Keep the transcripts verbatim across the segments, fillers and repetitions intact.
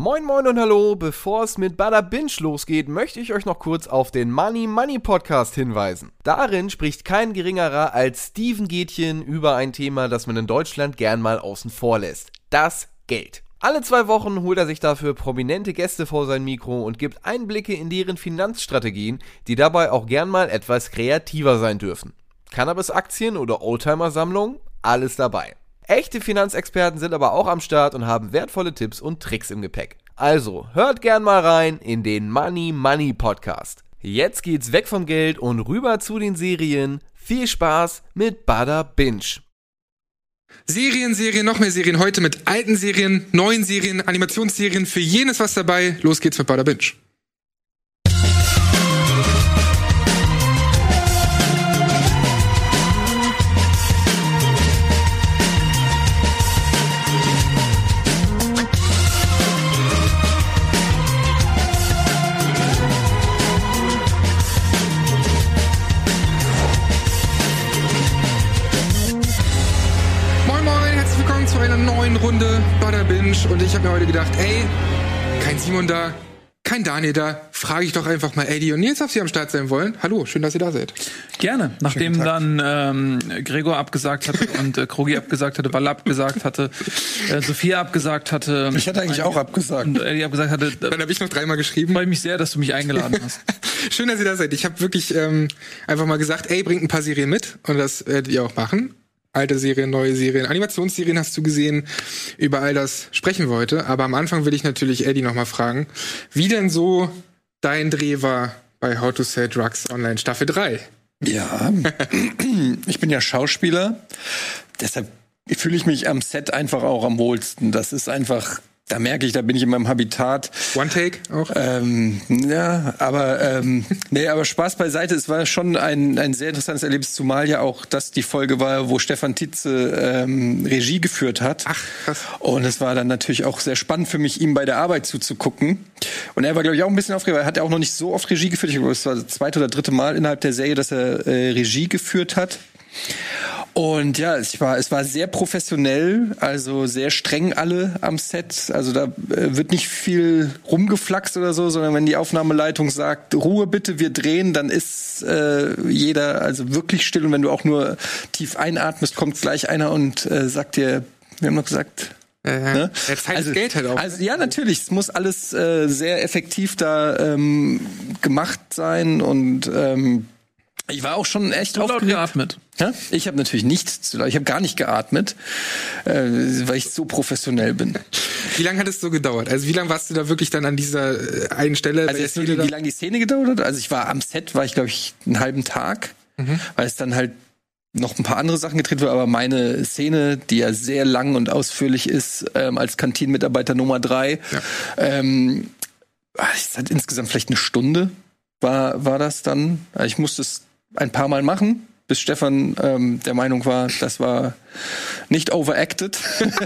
Moin moin und hallo, bevor es mit Bada Binge losgeht, möchte ich euch noch kurz auf den Money Money Podcast hinweisen. Darin spricht kein geringerer als Steven Gätchen über ein Thema, das man in Deutschland gern mal außen vor lässt. Das Geld. Alle zwei Wochen holt er sich dafür prominente Gäste vor sein Mikro und gibt Einblicke in deren Finanzstrategien, die dabei auch gern mal etwas kreativer sein dürfen. Cannabis-Aktien oder Oldtimer-Sammlung? Alles dabei. Echte Finanzexperten sind aber auch am Start und haben wertvolle Tipps und Tricks im Gepäck. Also, hört gern mal rein in den Money Money Podcast. Jetzt geht's weg vom Geld und rüber zu den Serien. Viel Spaß mit Bada Binge. Serien, Serien, noch mehr Serien. Heute mit alten Serien, neuen Serien, Animationsserien. Für jenes was dabei. Los geht's mit Bada Binge. Runde Bada Binge und ich habe mir heute gedacht, ey, kein Simon da, kein Daniel da, frage ich doch einfach mal Eddie und Nils, ob sie am Start sein wollen. Hallo, schön, dass ihr da seid. Gerne. Nachdem dann ähm, Gregor abgesagt hatte und äh, Krogi abgesagt hatte, Walla abgesagt hatte, äh, Sophia abgesagt hatte. Ich hatte eigentlich auch abgesagt. Und Eddie abgesagt hatte. Äh, dann habe ich noch dreimal geschrieben. Freue mich sehr, dass du mich eingeladen hast. Schön, dass ihr da seid. Ich habe wirklich ähm, einfach mal gesagt, ey, bringt ein paar Serien mit und das werdet ihr auch machen. Alte Serien, neue Serien, Animationsserien hast du gesehen. Über all das sprechen wir heute. Aber am Anfang will ich natürlich Eddie nochmal fragen, wie denn so dein Dreh war bei How to Sell Drugs Online Staffel drei? Ja, ich bin ja Schauspieler. Deshalb fühle ich mich am Set einfach auch am wohlsten. Das ist einfach... Da merke ich, da bin ich in meinem Habitat. One Take auch? Ähm, ja, aber ähm, nee, aber Spaß beiseite. Es war schon ein ein sehr interessantes Erlebnis, zumal ja auch das die Folge war, wo Stefan Titze ähm, Regie geführt hat. Ach, krass. Und es war dann natürlich auch sehr spannend für mich, ihm bei der Arbeit zuzugucken. Und er war, glaube ich, auch ein bisschen aufgeregt, weil er hat ja auch noch nicht so oft Regie geführt. Ich glaube, es war das zweite oder dritte Mal innerhalb der Serie, dass er äh, Regie geführt hat. Und ja, es war, es war sehr professionell, also sehr streng alle am Set. Also da äh, wird nicht viel rumgeflaxt oder so, sondern wenn die Aufnahmeleitung sagt, Ruhe bitte, wir drehen, dann ist äh, jeder also wirklich still. Und wenn du auch nur tief einatmest, kommt gleich einer und äh, sagt dir, wir haben noch gesagt... Äh, ne? Ja, Zeit also, ist Geld halt auch. Also ja, natürlich, es muss alles äh, sehr effektiv da ähm, gemacht sein und ähm, ich war auch schon echt zu laut aufgeregt. geatmet. Ja? Ich habe natürlich nicht zu laut. Ich habe gar nicht geatmet, äh, weil ich so professionell bin. Wie lange hat es so gedauert? Also wie lange warst du da wirklich dann an dieser einen Stelle? Also jetzt nur, wie lange die Szene gedauert hat? Also ich war am Set, war ich glaube ich einen halben Tag, mhm. weil es dann halt noch ein paar andere Sachen gedreht wurde, aber meine Szene, die ja sehr lang und ausführlich ist, ähm, als Kantinenmitarbeiter Nummer drei, ja. ähm, es hat insgesamt vielleicht eine Stunde war, war das dann. Also ich musste es ein paar Mal machen, bis Stefan ähm, der Meinung war, das war nicht overacted.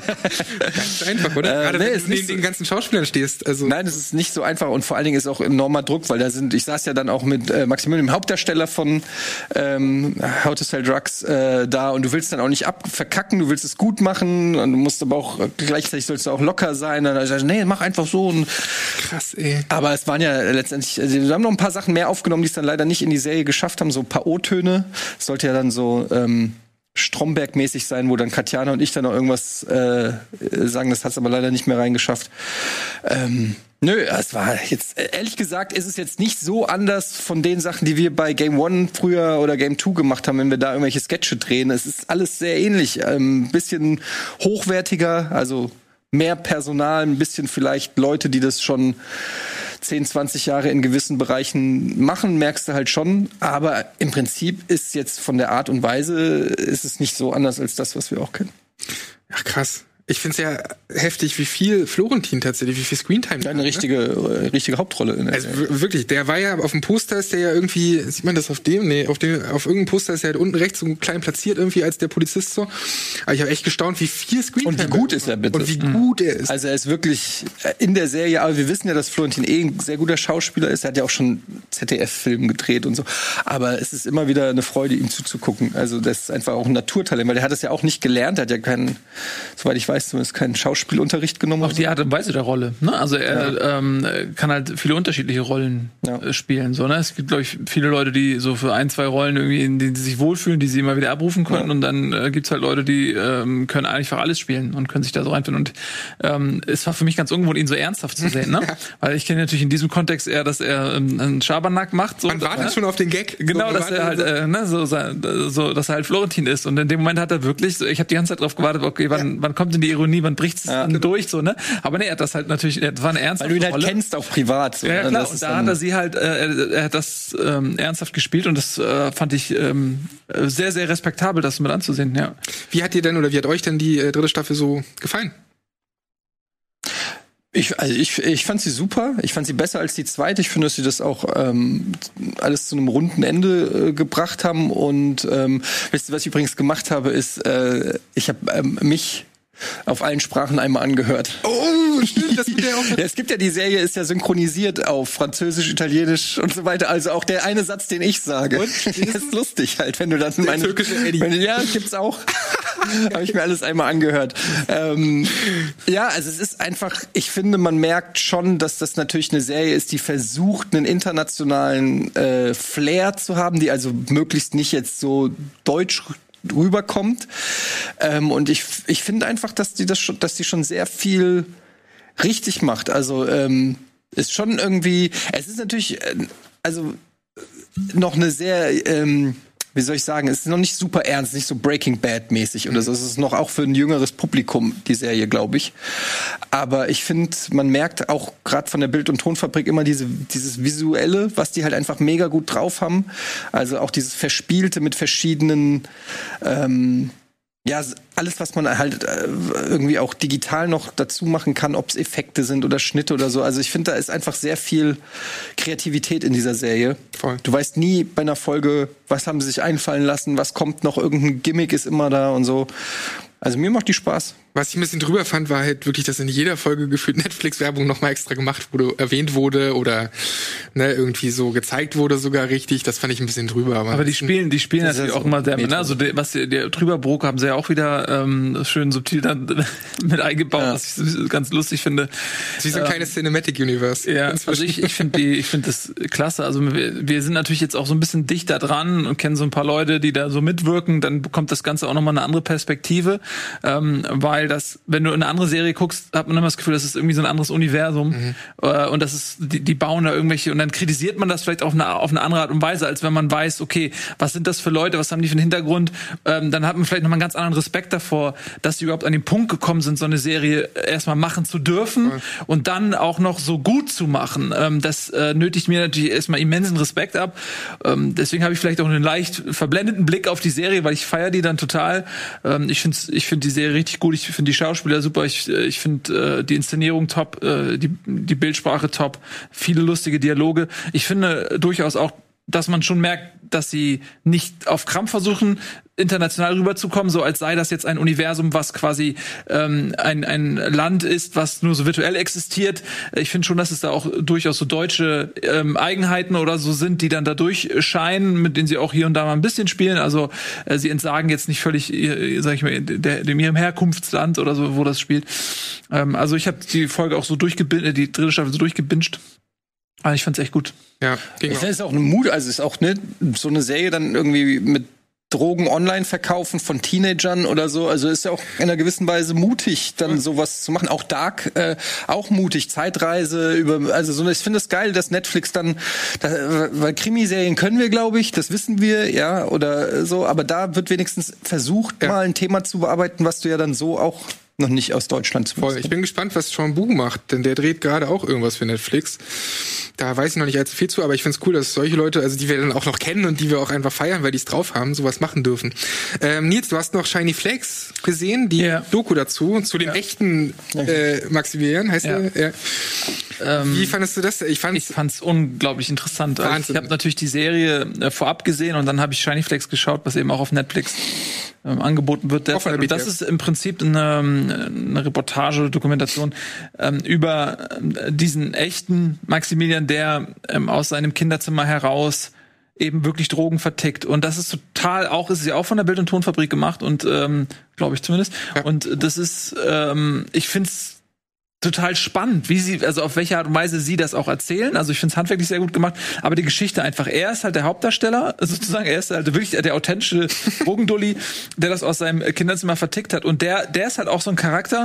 Ganz einfach, oder? Gerade äh, nee, wenn du neben so den ganzen Schauspielern stehst. Also Nein, es ist nicht so einfach und vor allen Dingen ist auch enormer Druck, weil da sind, ich saß ja dann auch mit äh, Maximilian, dem Hauptdarsteller von ähm, How to Sell Drugs, äh, da und du willst dann auch nicht ab verkacken, du willst es gut machen und du musst aber auch, gleichzeitig sollst du auch locker sein. Und dann sag ich, nee, mach einfach so. Und krass, ey. Aber es waren ja letztendlich, also wir haben noch ein paar Sachen mehr aufgenommen, die es dann leider nicht in die Serie geschafft haben, so ein paar O-Töne. Es sollte ja dann so ähm, Stromberg-mäßig sein, wo dann Katjana und ich dann noch irgendwas äh, sagen, das hat's aber leider nicht mehr reingeschafft. Ähm, nö, es war jetzt, ehrlich gesagt, ist es jetzt nicht so anders von den Sachen, die wir bei Game One früher oder Game Two gemacht haben, wenn wir da irgendwelche Sketche drehen. Es ist alles sehr ähnlich, ein ähm, bisschen hochwertiger, also mehr Personal, ein bisschen vielleicht Leute, die das schon zehn, zwanzig Jahre in gewissen Bereichen machen, merkst du halt schon. Aber im Prinzip ist jetzt von der Art und Weise, ist es nicht so anders als das, was wir auch kennen. Ach krass. Ich finde es ja heftig, wie viel Florentin tatsächlich, wie viel Screentime. Ja, eine richtige, ne? richtige Hauptrolle. In der also w- wirklich, der war ja auf dem Poster, ist der ja irgendwie, sieht man das auf dem? Nee, auf dem, auf irgendeinem Poster ist er halt unten rechts so klein platziert irgendwie als der Polizist so. Aber ich habe echt gestaunt, wie viel Screentime. Und wie gut ist er bitte. Und wie gut er ist. Also er ist wirklich in der Serie, aber wir wissen ja, dass Florentin eh ein sehr guter Schauspieler ist. Er hat ja auch schon Z D F-Film gedreht und so. Aber es ist immer wieder eine Freude, ihm zuzugucken. Also das ist einfach auch ein Naturtalent, weil der hat das ja auch nicht gelernt. Er hat ja keinen, soweit ich weiß, weiß, zumindest keinen Schauspielunterricht genommen. Auch die Art und Weise der Rolle. Ne? Also er ja. ähm, kann halt viele unterschiedliche Rollen ja. äh, spielen. So, ne? Es gibt, glaube ich, viele Leute, die so für ein, zwei Rollen irgendwie, in denen sie sich wohlfühlen, die sie immer wieder abrufen können. Ja. Und dann äh, gibt's halt Leute, die ähm, können eigentlich für alles spielen und können sich da so reinfinden. Und ähm, es war für mich ganz ungewohnt, ihn so ernsthaft zu sehen. Ne? Ja. Weil ich kenne natürlich in diesem Kontext eher, dass er ähm, einen Schabernack macht. So, man wartet ne? schon auf den Gag. Genau, so, dass er halt, äh, ne, so, so, dass er halt Florentin ist. Und in dem Moment hat er wirklich, so, ich habe die ganze Zeit drauf gewartet, okay, wann, ja. wann kommt denn die Ironie, wann bricht's ja. durch, so, ne? Aber nee, er hat das halt natürlich, das war eine ernsthafte Weil du ihn halt Rolle. Kennst, auch privat. So, ja, ja, klar. das und da hat er sie halt, äh, er hat das ähm, ernsthaft gespielt und das äh, fand ich ähm, sehr, sehr respektabel, das mit anzusehen, ja. Wie hat dir denn, oder wie hat euch denn die äh, dritte Staffel so gefallen? Ich, also ich, ich fand sie super. Ich fand sie besser als die zweite. Ich finde, dass sie das auch ähm, alles zu einem runden Ende äh, gebracht haben. Und ähm, wisst ihr, was ich übrigens gemacht habe, ist, äh, ich habe ähm, mich auf allen Sprachen einmal angehört. Oh, stimmt, das wird ja auch. Ja, es gibt ja, die Serie ist ja synchronisiert auf Französisch, Italienisch und so weiter. Also auch der eine Satz, den ich sage. Und? Das ist lustig halt, wenn du dann der meine... türkische Eddie. Wenn, ja, gibt's auch. Habe ich mir alles einmal angehört. Ähm, ja, also es ist einfach, ich finde, man merkt schon, dass das natürlich eine Serie ist, die versucht, einen internationalen äh, Flair zu haben, die also möglichst nicht jetzt so deutsch rüberkommt. Ähm, und ich, ich finde einfach, dass die das schon, dass die schon sehr viel richtig macht. Also ähm, ist schon irgendwie, es ist natürlich, äh, also noch eine sehr, ähm, wie soll ich sagen, es ist noch nicht super ernst, nicht so Breaking Bad mäßig oder so. Es ist noch auch für ein jüngeres Publikum, die Serie, glaube ich. Aber ich finde, man merkt auch gerade von der Bild- und Tonfabrik immer diese, dieses Visuelle, was die halt einfach mega gut drauf haben. Also auch dieses Verspielte mit verschiedenen, ähm, ja, alles, was man halt äh, irgendwie auch digital noch dazu machen kann, ob es Effekte sind oder Schnitte oder so. Also ich finde, da ist einfach sehr viel Kreativität in dieser Serie. Voll. Du weißt nie bei einer Folge, was haben sie sich einfallen lassen, was kommt noch, irgendein Gimmick ist immer da und so. Also mir macht die Spaß. Was ich ein bisschen drüber fand, war halt wirklich, dass in jeder Folge gefühlt Netflix-Werbung nochmal extra gemacht wurde, erwähnt wurde oder ne, irgendwie so gezeigt wurde sogar richtig. Das fand ich ein bisschen drüber. Aber, aber die spielen, die spielen natürlich ja auch so immer sehr, ne? Also die, was die, der Trüberbrook haben sie ja auch wieder ähm, schön subtil dann mit eingebaut, ja. Was ich ganz lustig finde. Das ist wie so ein ähm, kleines Cinematic Universe. Ja, also ich, ich finde die, ich finde das klasse. Also wir, wir sind natürlich jetzt auch so ein bisschen dichter dran und kennen so ein paar Leute, die da so mitwirken. Dann bekommt das Ganze auch nochmal eine andere Perspektive. Ähm, weil das, wenn du in eine andere Serie guckst, hat man immer das Gefühl, das ist irgendwie so ein anderes Universum. Mhm. Äh, und das ist, die, die bauen da irgendwelche, und dann kritisiert man das vielleicht auf eine, auf eine andere Art und Weise, als wenn man weiß, okay, was sind das für Leute, was haben die für einen Hintergrund? Ähm, dann hat man vielleicht nochmal einen ganz anderen Respekt davor, dass sie überhaupt an den Punkt gekommen sind, so eine Serie erstmal machen zu dürfen mhm. und dann auch noch so gut zu machen. Ähm, das äh, nötigt mir natürlich erstmal immensen Respekt ab. Ähm, deswegen habe ich vielleicht auch einen leicht verblendeten Blick auf die Serie, weil ich feiere die dann total. Ähm, ich finde ich finde die Serie richtig gut, ich finde die Schauspieler super, ich, ich finde äh, die Inszenierung top, äh, die, die Bildsprache top, viele lustige Dialoge. Ich finde durchaus auch, dass man schon merkt, dass sie nicht auf Krampf versuchen, international rüberzukommen, so als sei das jetzt ein Universum, was quasi ähm, ein, ein Land ist, was nur so virtuell existiert. Ich finde schon, dass es da auch durchaus so deutsche ähm, Eigenheiten oder so sind, die dann da durchscheinen, mit denen sie auch hier und da mal ein bisschen spielen. Also äh, sie entsagen jetzt nicht völlig, äh, sag ich mal, der, dem ihrem Herkunftsland oder so, wo das spielt. Ähm, also ich habe die Folge auch so durchgebinged, die dritte Staffel so durchgebinged. Aber ich fand's echt gut. Ja, ich finde es auch eine Mut, also es ist auch ne, so eine Serie dann irgendwie mit Drogen online verkaufen von Teenagern oder so. Also ist ja auch in einer gewissen Weise mutig, dann sowas zu machen. Auch Dark, äh, auch mutig. Zeitreise über, also so. Ich finde es geil, dass Netflix dann, da, weil Krimiserien können wir, glaube ich, das wissen wir, ja, oder so. Aber da wird wenigstens versucht, ja. mal ein Thema zu bearbeiten, was du ja dann so auch noch nicht aus Deutschland zu Voll. Ich bin gespannt, was Sean Bugh macht, denn der dreht gerade auch irgendwas für Netflix. Da weiß ich noch nicht allzu viel zu, aber ich find's cool, dass solche Leute, also die wir dann auch noch kennen und die wir auch einfach feiern, weil die es drauf haben, sowas machen dürfen. Ähm, Nils, du hast noch Shiny Flakes gesehen, die yeah. Doku dazu, zu dem ja. echten äh, Maximilian, heißt ja. er? Ja. Ähm, Wie fandest du das? Ich fand's, ich fand's unglaublich interessant. Also ich habe natürlich die Serie äh, vorab gesehen und dann habe ich Shiny Flakes geschaut, was eben auch auf Netflix ähm, angeboten wird. Derzeit. Und das ist im Prinzip eine, eine Reportage, Dokumentation ähm, über ähm, diesen echten Maximilian, der ähm, aus seinem Kinderzimmer heraus eben wirklich Drogen vertickt. Und das ist total auch, ist ja auch von der Bild- und Tonfabrik gemacht und ähm, glaube ich zumindest. Ja. Und das ist, ähm, ich find's total spannend, wie sie, also auf welche Art und Weise sie das auch erzählen. Also ich finde es handwerklich sehr gut gemacht, aber die Geschichte einfach, er ist halt der Hauptdarsteller, sozusagen, er ist halt wirklich der authentische Drogendulli, der das aus seinem Kinderzimmer vertickt hat. Und der, der ist halt auch so ein Charakter,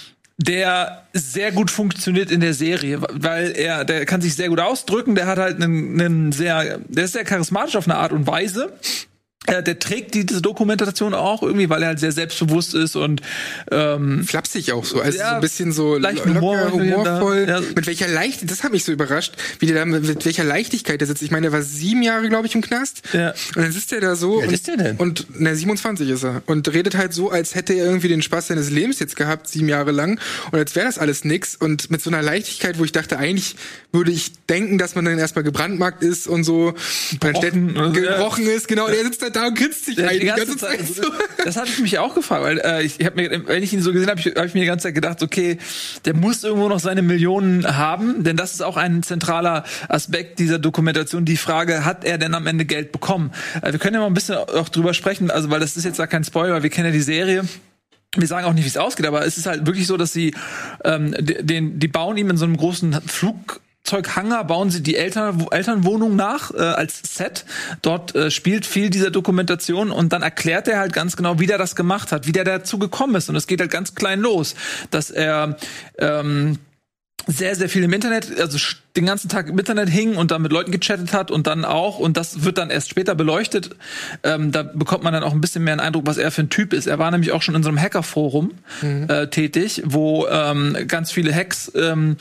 der sehr gut funktioniert in der Serie, weil er, der kann sich sehr gut ausdrücken, der hat halt einen, einen sehr, der ist sehr charismatisch auf eine Art und Weise. Äh, der trägt die, diese Dokumentation auch irgendwie, weil er halt sehr selbstbewusst ist und ähm, flapsig auch so, also ja, so ein bisschen so leicht locker, Humor, humorvoll. Ja. Mit welcher Leichtigkeit, das hat mich so überrascht, wie der da mit, mit welcher Leichtigkeit der sitzt. Ich meine, der war sieben Jahre, glaube ich, im Knast. Ja. Und dann sitzt er da so. Wie alt ist der denn? Und na, siebenundzwanzig ist er. Und redet halt so, als hätte er irgendwie den Spaß seines Lebens jetzt gehabt, sieben Jahre lang. Und als wäre das alles nix. Und mit so einer Leichtigkeit, wo ich dachte, eigentlich würde ich denken, dass man dann erstmal gebrandmarkt ist und so. Gebrochen, und dann gebrochen ist, genau. Und er sitzt halt da und grinst sich ja, ein. Die ganze, die ganze Zeit. Zeit so. Das habe ich mich auch gefragt, weil äh, ich, ich habe mir, wenn ich ihn so gesehen habe, habe ich mir die ganze Zeit gedacht, okay, der muss irgendwo noch seine Millionen haben, denn das ist auch ein zentraler Aspekt dieser Dokumentation. Die Frage, hat er denn am Ende Geld bekommen? Äh, wir können ja mal ein bisschen auch drüber sprechen, also weil das ist jetzt da kein Spoiler, wir kennen ja die Serie. Wir sagen auch nicht, wie es ausgeht, aber es ist halt wirklich so, dass sie ähm, den, die bauen ihm in so einem großen Flug Zeughanger, bauen sie die Eltern, Elternwohnung nach äh, als Set. Dort äh, spielt viel dieser Dokumentation und dann erklärt er halt ganz genau, wie der das gemacht hat, wie der dazu gekommen ist. Und es geht halt ganz klein los, dass er ähm, sehr, sehr viel im Internet, also den ganzen Tag im Internet hing und dann mit Leuten gechattet hat und dann auch, und das wird dann erst später beleuchtet, ähm, da bekommt man dann auch ein bisschen mehr einen Eindruck, was er für ein Typ ist. Er war nämlich auch schon in so einem Hackerforum mhm. äh, tätig, wo ähm, ganz viele Hacks ähm,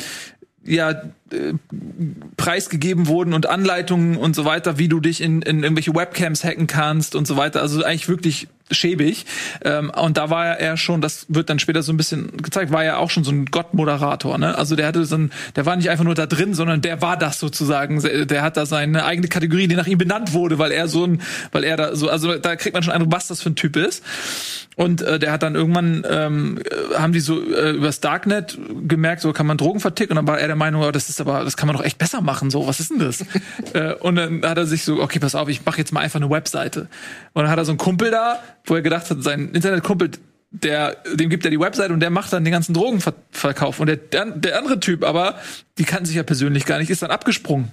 ja äh, preisgegeben wurden und Anleitungen und so weiter, wie du dich in, in irgendwelche Webcams hacken kannst und so weiter. Also eigentlich wirklich schäbig. Ähm, und da war er schon, das wird dann später so ein bisschen gezeigt, war er auch schon so ein Gottmoderator, ne? Also der hatte so ein, der war nicht einfach nur da drin, sondern der war das sozusagen. Der hat da seine eigene Kategorie, die nach ihm benannt wurde, weil er so ein, weil er da so, also da kriegt man schon Eindruck, was das für ein Typ ist. Und äh, der hat dann irgendwann, ähm, haben die so äh, übers Darknet gemerkt, so kann man Drogen verticken. Und dann war er der Meinung, oh, das ist aber, das kann man doch echt besser machen, so, was ist denn das? äh, und dann hat er sich so, okay, pass auf, ich mache jetzt mal einfach eine Webseite. Und dann hat er so einen Kumpel da, wo er gedacht hat, sein Internetkumpel, der, dem gibt er die Website und der macht dann den ganzen Drogenverkauf. Und der, der, der andere Typ aber, die kannten sich ja persönlich gar nicht, ist dann abgesprungen.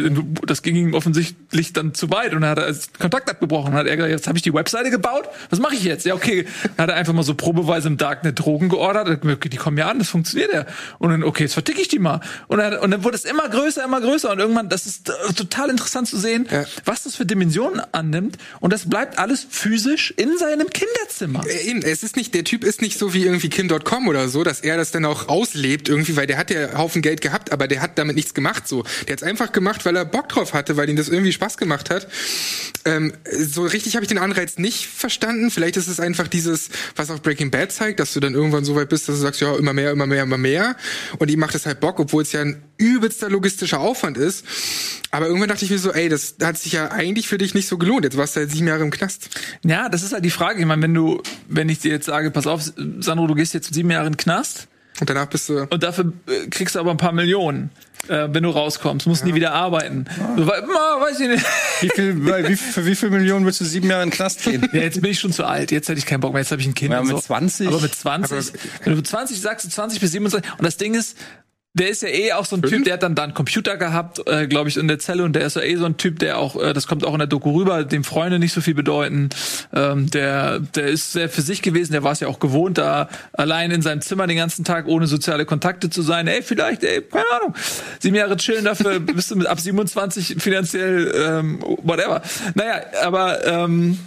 Das ging ihm offensichtlich dann zu weit und dann hat er Kontakt abgebrochen. Dann hat er gesagt, jetzt habe ich die Webseite gebaut, was mache ich jetzt? Ja, okay. Dann hat er einfach mal so probeweise im Darknet Drogen geordert. Die kommen ja an, das funktioniert ja. Und dann, okay, jetzt verticke ich die mal. Und dann, und dann wurde es immer größer, immer größer. Und irgendwann, das ist total interessant zu sehen, ja, was das für Dimensionen annimmt. Und das bleibt alles physisch in seinem Kinderzimmer. Eben, es ist nicht, der Typ ist nicht so wie irgendwie Kim Punkt com oder so, dass er das dann auch auslebt irgendwie, weil der hat ja Haufen Geld gehabt, aber der hat damit nichts gemacht so. Der hat's einfach gemacht, weil er Bock drauf hatte, weil ihm das irgendwie Spaß gemacht hat. Ähm, so richtig habe ich den Anreiz nicht verstanden. Vielleicht ist es einfach dieses, was auch Breaking Bad zeigt, dass du dann irgendwann so weit bist, dass du sagst, ja, immer mehr, immer mehr, immer mehr. Und ihm macht es halt Bock, obwohl es ja ein übelster logistischer Aufwand ist. Aber irgendwann dachte ich mir so, ey, das hat sich ja eigentlich für dich nicht so gelohnt. Jetzt warst du halt sieben Jahre im Knast. Ja, das ist halt die Frage. Ich meine, wenn du, wenn ich dir jetzt sage, pass auf, Sandro, du gehst jetzt sieben Jahre in den Knast. Und danach bist du... Und dafür kriegst du aber ein paar Millionen, äh, wenn du rauskommst. Musst ja. nie wieder arbeiten. Ja. So, weiß ich nicht. Wie viel, wie, für wie viel Millionen willst du sieben Jahre in den Knast gehen? Ja, jetzt bin ich schon zu alt. Jetzt hätte ich keinen Bock mehr. Jetzt habe ich ein Kind. Ja, und mit so. zwanzig? Aber mit zwanzig. Aber wenn du mit zwanzig sagst, du zwanzig bis siebenundzwanzig. Und das Ding ist, der ist ja eh auch so ein Typ, der hat dann da einen Computer gehabt, äh, glaube ich, in der Zelle. Und der ist ja eh so ein Typ, der auch, äh, das kommt auch in der Doku rüber, dem Freunde nicht so viel bedeuten. Ähm, der der ist sehr für sich gewesen, der war es ja auch gewohnt, da allein in seinem Zimmer den ganzen Tag ohne soziale Kontakte zu sein. Ey, vielleicht, ey, keine Ahnung. Sieben Jahre chillen, dafür bist du mit ab siebenundzwanzig finanziell, ähm, whatever. Naja, aber ähm,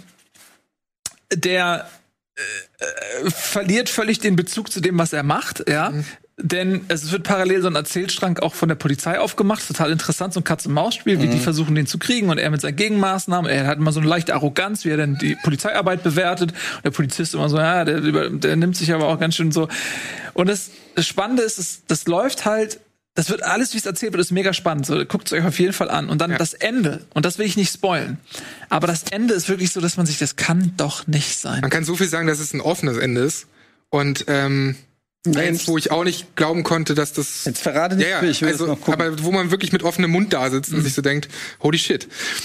der äh, verliert völlig den Bezug zu dem, was er macht, ja. Mhm. Denn es wird parallel so ein Erzählstrang auch von der Polizei aufgemacht. Total interessant, so ein Katz-und-Maus-Spiel, wie mhm. die versuchen, den zu kriegen. Und er mit seinen Gegenmaßnahmen. Er hat immer so eine leichte Arroganz, wie er dann die Polizeiarbeit bewertet. Und der Polizist immer so, ja, der, der nimmt sich aber auch ganz schön so. Und das, das Spannende ist, das, das läuft halt, das wird alles, wie es erzählt wird, ist mega spannend. So, guckt es euch auf jeden Fall an. Und dann ja. das Ende. Und das will ich nicht spoilen. Aber das Ende ist wirklich so, dass man sich, das kann doch nicht sein. Man kann so viel sagen, dass es ein offenes Ende ist. Und, ähm, Eins, wo ich auch nicht glauben konnte, dass das... Jetzt verrate nicht, ja, ja, ich will also, das noch gucken. Aber wo man wirklich mit offenem Mund da sitzt und mhm. sich so denkt, holy shit.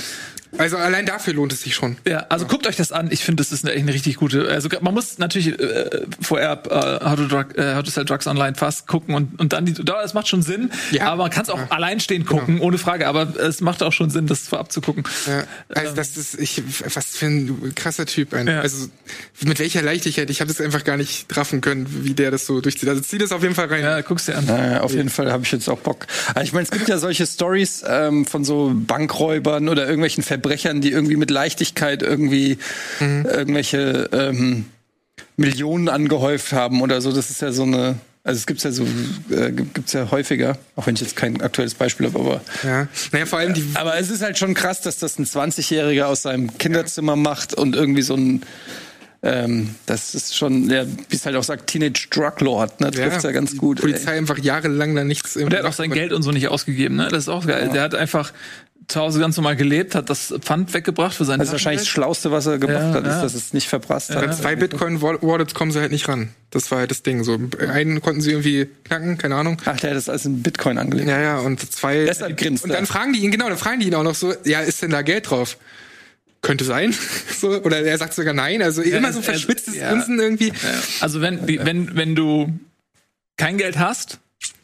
Also allein dafür lohnt es sich schon. Ja, also guckt euch das an. Ich finde, das ist eine, echt eine richtig gute. Also man muss natürlich äh, vorher äh, How, to Drug, äh, How to Sell Drugs Online fast gucken und und dann die. Das macht schon Sinn. Ja. Aber man kann es auch ja. alleinstehend gucken, genau. ohne Frage. Aber es macht auch schon Sinn, das vorab zu gucken. Ja. Also das ist ich was für ein krasser Typ. Ein. Ja. Also mit welcher Leichtigkeit. Ich habe das einfach gar nicht traffen können, wie der das so durchzieht. Also zieh das auf jeden Fall rein. Ja, guck's dir an. Ja, auf jeden Fall habe ich jetzt auch Bock. Also ich meine, es gibt ja solche Stories ähm, von so Bankräubern oder irgendwelchen Verbrechern, die irgendwie mit Leichtigkeit irgendwie mhm. irgendwelche ähm, Millionen angehäuft haben oder so. Das ist ja so eine, also es gibt's ja so, äh, gibt's ja häufiger, auch wenn ich jetzt kein aktuelles Beispiel habe, aber ja, naja, vor allem die. Aber es ist halt schon krass, dass das ein zwanzigjähriger aus seinem Kinderzimmer ja. macht und irgendwie so ein Ähm, das ist schon, ja, wie es halt auch sagt, Teenage Drug Lord, ne? Trifft's ja, ja ganz gut. Die Polizei ey. einfach jahrelang da nichts. Und der hat auch sein Geld und so nicht ausgegeben, ne? Das ist auch geil. Ja. Der hat einfach zu Hause ganz normal gelebt, hat das Pfand weggebracht für seine. Das ist wahrscheinlich das Schlauste, was er gemacht ja, hat, ist, ja. dass es nicht verprasst ja, hat. Bei zwei Bitcoin-Wallets kommen sie halt nicht ran. Das war halt das Ding. So, einen konnten sie irgendwie knacken, keine Ahnung. Ach, der hat das als in Bitcoin angelegt. Ja, ja, und zwei. Deshalb grinst Und dann fragen die ihn, genau, dann fragen die ihn auch noch so, ja, ist denn da Geld drauf? Könnte sein. so, oder er sagt sogar nein. Also ja, immer so verschwitztes ja. Grinsen irgendwie. Ja. Also wenn, die, wenn, wenn du kein Geld hast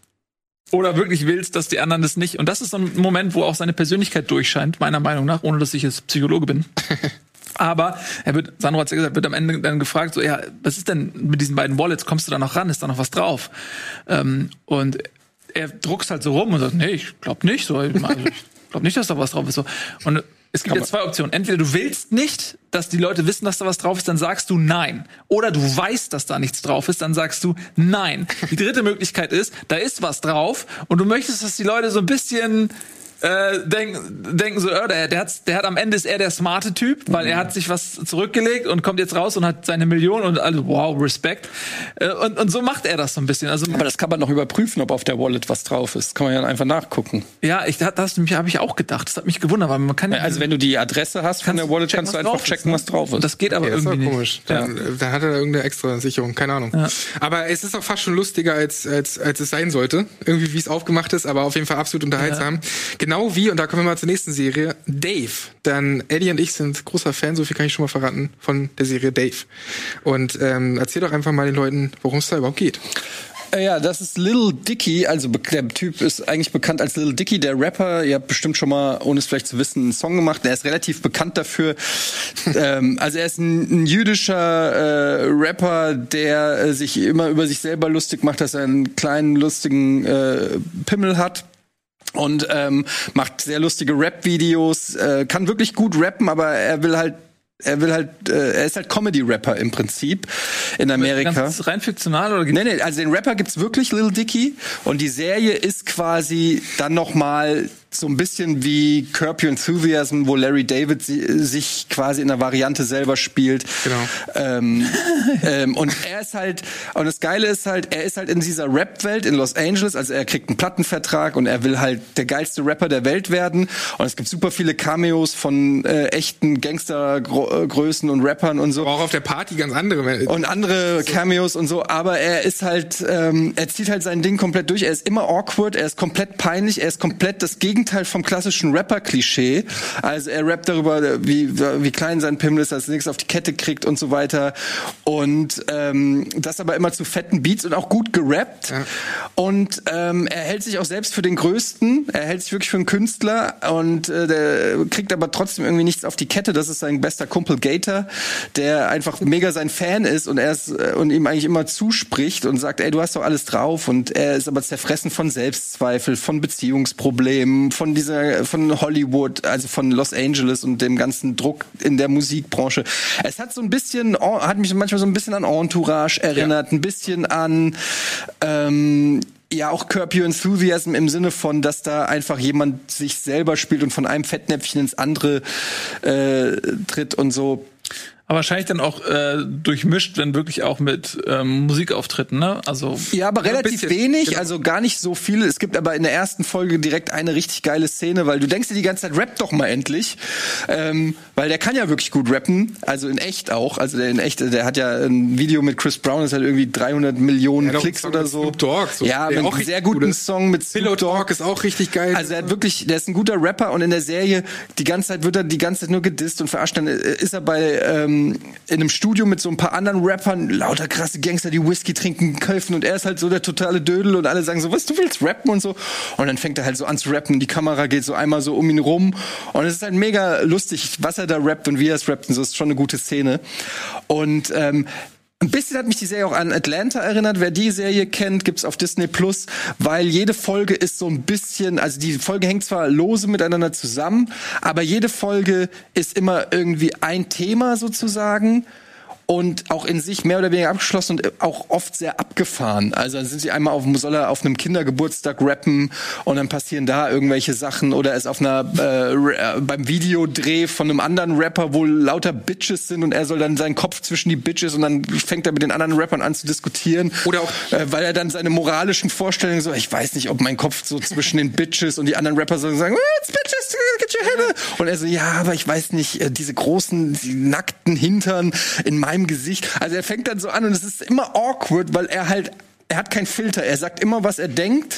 oder wirklich willst, dass die anderen das nicht. Und das ist so ein Moment, wo auch seine Persönlichkeit durchscheint, meiner Meinung nach, ohne dass ich jetzt Psychologe bin. Aber er wird, Sandro hat's ja gesagt, wird am Ende dann gefragt, so, ja, was ist denn mit diesen beiden Wallets? Kommst du da noch ran? Ist da noch was drauf? Ähm, und er druckst halt so rum und sagt, nee, ich glaub nicht. So, also, ich glaub nicht, dass da was drauf ist. So. Und es gibt ja zwei Optionen. Entweder du willst nicht, dass die Leute wissen, dass da was drauf ist, dann sagst du nein. Oder du weißt, dass da nichts drauf ist, dann sagst du nein. Die dritte Möglichkeit ist, da ist was drauf und du möchtest, dass die Leute so ein bisschen äh, denken, denken so, oh, der, der, hat, der hat am Ende ist er der smarte Typ, weil er hat sich was zurückgelegt und kommt jetzt raus und hat seine Million und also wow, Respekt. Äh, und, und so macht er das so ein bisschen. Also, aber das kann man noch überprüfen, ob auf der Wallet was drauf ist. Kann man ja einfach nachgucken. Ja, ich, das habe ich auch gedacht. Das hat mich gewundert, weil man kann ja, also wenn du die Adresse hast von der Wallet, checken, kannst du einfach checken, was drauf ist. Das geht aber okay, irgendwie das ist komisch. nicht. Dann, ja. Da hat er irgendeine extra Sicherung, keine Ahnung. Ja. Aber es ist auch fast schon lustiger, als, als, als es sein sollte. Irgendwie, wie es aufgemacht ist, aber auf jeden Fall absolut unterhaltsam. Ja. Genau wie, und da kommen wir mal zur nächsten Serie, Dave. Dann Eddie und ich sind großer Fan, so viel kann ich schon mal verraten, von der Serie Dave. Und ähm, erzähl doch einfach mal den Leuten, worum es da überhaupt geht. Ja, das ist Lil Dicky, also der Typ ist eigentlich bekannt als Lil Dicky, der Rapper. Ihr habt bestimmt schon mal, ohne es vielleicht zu wissen, einen Song gemacht. Der ist relativ bekannt dafür. ähm, also er ist ein, ein jüdischer äh, Rapper, der äh, sich immer über sich selber lustig macht, dass er einen kleinen, lustigen äh, Pimmel hat. Und ähm, macht sehr lustige Rap-Videos, äh, kann wirklich gut rappen, aber er will halt Er will halt, äh, er ist halt Comedy-Rapper im Prinzip in Amerika. Ganz rein fiktional oder? Nee, nee, also den Rapper gibt's wirklich, Lil Dicky. Und die Serie ist quasi dann noch mal so ein bisschen wie Curb Your Enthusiasm, wo Larry David si- sich quasi in der Variante selber spielt. Genau. Ähm, ähm, und er ist halt, und das Geile ist halt, er ist halt in dieser Rap-Welt in Los Angeles, also er kriegt einen Plattenvertrag und er will halt der geilste Rapper der Welt werden. Und es gibt super viele Cameos von äh, echten Gangstergrößen und Rappern und so. Aber auch auf der Party ganz andere. Und andere Cameos und so, aber er ist halt, ähm, er zieht halt sein Ding komplett durch. Er ist immer awkward, er ist komplett peinlich, er ist komplett das Gegenteil vom klassischen Rapper-Klischee. Also er rappt darüber, wie, wie klein sein Pimmel ist, dass er nichts auf die Kette kriegt und so weiter. Und ähm, das aber immer zu fetten Beats und auch gut gerappt. Ja. Und ähm, er hält sich auch selbst für den Größten. Er hält sich wirklich für einen Künstler und äh, der kriegt aber trotzdem irgendwie nichts auf die Kette. Das ist sein bester Kumpel Gator, der einfach mega sein Fan ist und er ist, äh, und ihm eigentlich immer zuspricht und sagt, ey, du hast doch alles drauf. Und er ist aber zerfressen von Selbstzweifel, von Beziehungsproblemen, von dieser, von Hollywood, also von Los Angeles und dem ganzen Druck in der Musikbranche. Es hat so ein bisschen, hat mich manchmal so ein bisschen an Entourage erinnert, ja. Ein bisschen an, ähm, ja, auch Curb Your Enthusiasm im Sinne von, dass da einfach jemand sich selber spielt und von einem Fettnäpfchen ins andere äh, tritt und so. Aber wahrscheinlich dann auch äh, durchmischt, wenn wirklich auch mit ähm, Musikauftritten, ne? Also ja, aber relativ bisschen, wenig, genau. also gar nicht so viel. Es gibt aber in der ersten Folge direkt eine richtig geile Szene, weil du denkst dir die ganze Zeit, rapp doch mal endlich. Ähm, weil der kann ja wirklich gut rappen, also in echt auch. Also der in echt, der hat ja ein Video mit Chris Brown, das hat irgendwie dreihundert Millionen ja, Klicks oder so. Snoop Dogg, so. Ja, mit einem sehr guten Song mit Pillow Talk ist auch richtig geil. Also er hat wirklich, der ist ein guter Rapper und in der Serie die ganze Zeit wird er die ganze Zeit nur gedisst und verarscht. Dann ist er bei ähm, in einem Studio mit so ein paar anderen Rappern, lauter krasse Gangster, die Whisky trinken, kaufen und er ist halt so der totale Dödel und alle sagen so, was, du willst rappen und so. Und dann fängt er halt so an zu rappen, die Kamera geht so einmal so um ihn rum und es ist halt mega lustig, was er da rappt und wie er es rappt und so, ist schon eine gute Szene. Und ähm, ein bisschen hat mich die Serie auch an Atlanta erinnert. Wer die Serie kennt, gibt's auf Disney Plus, weil jede Folge ist so ein bisschen, also die Folge hängt zwar lose miteinander zusammen, aber jede Folge ist immer irgendwie ein Thema sozusagen. Und auch in sich mehr oder weniger abgeschlossen und auch oft sehr abgefahren. Also dann sind sie einmal auf, soll er auf einem Kindergeburtstag rappen und dann passieren da irgendwelche Sachen oder ist auf einer äh, beim Videodreh von einem anderen Rapper, wo lauter Bitches sind und er soll dann seinen Kopf zwischen die Bitches und dann fängt er mit den anderen Rappern an zu diskutieren. Oder auch, äh, weil er dann seine moralischen Vorstellungen so, ich weiß nicht, ob mein Kopf so zwischen den Bitches und die anderen Rapper so sagen, it's Bitches, get your head. Und er so, ja, aber ich weiß nicht, diese großen, die nackten Hintern in meinem Gesicht. Also er fängt dann so an und es ist immer awkward, weil er halt, er hat keinen Filter. Er sagt immer, was er denkt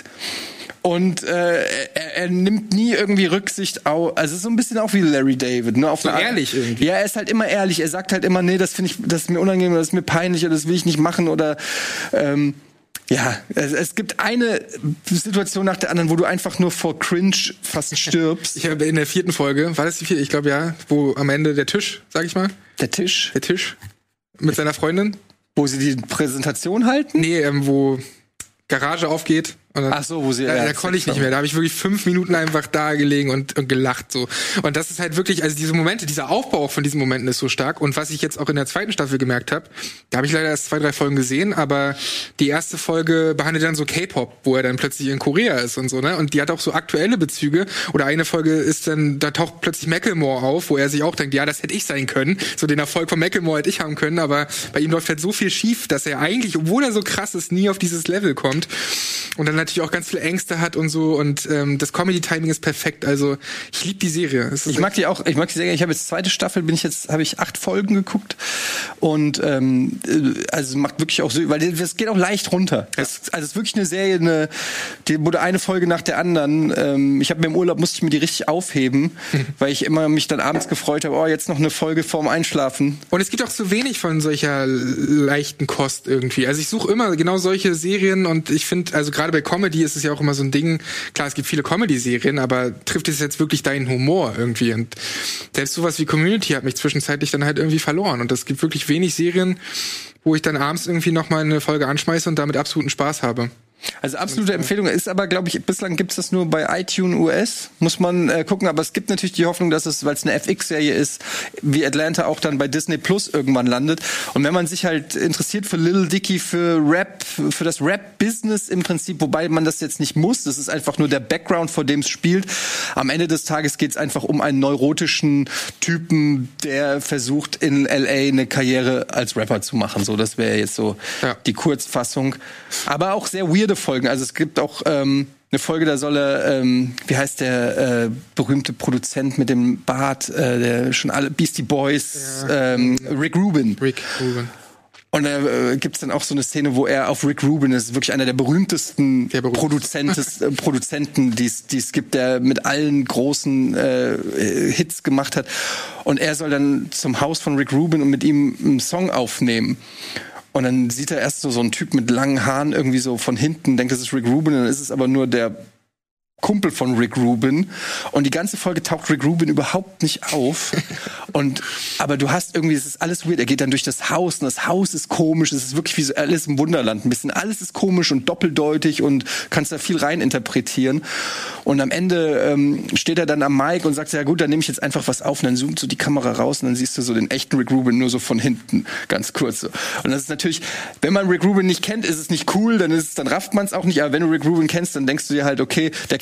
und äh, er, er nimmt nie irgendwie Rücksicht auf. Also es ist so ein bisschen auch wie Larry David. Ne? Auf so eine ehrlich Art. irgendwie. Ja, er ist halt immer ehrlich. Er sagt halt immer, nee, das finde ich, das ist mir unangenehm, das ist mir peinlich oder das will ich nicht machen oder ähm, ja, es, es gibt eine Situation nach der anderen, wo du einfach nur vor Cringe fast stirbst. Ich habe in der vierten Folge, war das die vierte? Ich glaube ja, wo am Ende der Tisch, sag ich mal. Der Tisch? Der Tisch mit seiner Freundin. Wo sie die Präsentation halten? Nee, ähm, wo Garage aufgeht. Und dann, ach so, wo sie... Da, ja, da konnte ich nicht mehr. Da habe ich wirklich fünf Minuten einfach da gelegen und, und gelacht so. Und das ist halt wirklich, also diese Momente, dieser Aufbau auch von diesen Momenten ist so stark. Und was ich jetzt auch in der zweiten Staffel gemerkt habe, da habe ich leider erst zwei, drei Folgen gesehen, aber die erste Folge behandelt dann so K-Pop, wo er dann plötzlich in Korea ist und so, ne? Und die hat auch so aktuelle Bezüge. Oder eine Folge ist dann, da taucht plötzlich Macklemore auf, wo er sich auch denkt, ja, das hätte ich sein können. So den Erfolg von Macklemore hätte ich haben können, aber bei ihm läuft halt so viel schief, dass er eigentlich, obwohl er so krass ist, nie auf dieses Level kommt. Und dann natürlich auch ganz viele Ängste hat und so und ähm, das Comedy-Timing ist perfekt. Also ich liebe die Serie. Ich mag die auch. Ich mag die Serie. Ich habe jetzt zweite Staffel, bin ich jetzt, habe ich acht Folgen geguckt und ähm, also macht wirklich auch so, weil das geht auch leicht runter. Ja. Das, also es ist wirklich eine Serie, eine, die wurde eine Folge nach der anderen. Ähm, ich habe mir im Urlaub musste ich mir die richtig aufheben, mhm. weil ich immer mich dann abends gefreut habe. Oh, jetzt noch eine Folge vorm Einschlafen. Und es gibt auch zu wenig von solcher leichten Kost irgendwie. Also ich suche immer genau solche Serien und ich finde, also gerade bei Comedy ist es ja auch immer so ein Ding, klar, es gibt viele Comedy-Serien, aber trifft es jetzt wirklich deinen Humor irgendwie? Und selbst sowas wie Community hat mich zwischenzeitlich dann halt irgendwie verloren. Und es gibt wirklich wenig Serien, wo ich dann abends irgendwie nochmal eine Folge anschmeiße und damit absoluten Spaß habe. Also absolute Empfehlung ist aber, glaube ich, bislang gibt's das nur bei iTunes U S, muss man äh, gucken, aber es gibt natürlich die Hoffnung, dass es, weil es eine F X-Serie ist, wie Atlanta auch dann bei Disney Plus irgendwann landet. Und wenn man sich halt interessiert für Lil Dicky, für Rap, für das Rap-Business im Prinzip, wobei man das jetzt nicht muss, das ist einfach nur der Background, vor dem es spielt. Am Ende des Tages geht's einfach um einen neurotischen Typen, der versucht, in L A eine Karriere als Rapper zu machen. So, das wäre jetzt so ja. die Kurzfassung. Aber auch sehr weirde Folgen. Also es gibt auch ähm, eine Folge, da soll er, ähm, wie heißt der äh, berühmte Produzent mit dem Bart, äh, der schon alle Beastie Boys, ja. ähm, Rick Rubin. Rick Rubin. Und da äh, gibt's dann auch so eine Szene, wo er auf Rick Rubin ist, wirklich einer der berühmtesten der Produzentes, äh, Produzenten, die es gibt, der mit allen großen äh, Hits gemacht hat. Und er soll dann zum Haus von Rick Rubin und mit ihm einen Song aufnehmen. Und dann sieht er erst so, so einen Typ mit langen Haaren irgendwie so von hinten, denkt, das ist Rick Rubin, und dann ist es aber nur der Kumpel von Rick Rubin. Und die ganze Folge taucht Rick Rubin überhaupt nicht auf. Und, aber du hast irgendwie, es ist alles weird. Er geht dann durch das Haus und das Haus ist komisch. Es ist wirklich wie so Alice im Wunderland. Ein bisschen alles ist komisch und doppeldeutig und kannst da viel rein interpretieren. Und am Ende ähm, steht er dann am Mic und sagt, ja gut, dann nehme ich jetzt einfach was auf. Und dann zoomt so die Kamera raus und dann siehst du so den echten Rick Rubin nur so von hinten, ganz kurz so. Und das ist natürlich, wenn man Rick Rubin nicht kennt, ist es nicht cool, dann ist es, dann rafft man es auch nicht. Aber wenn du Rick Rubin kennst, dann denkst du dir halt, okay, der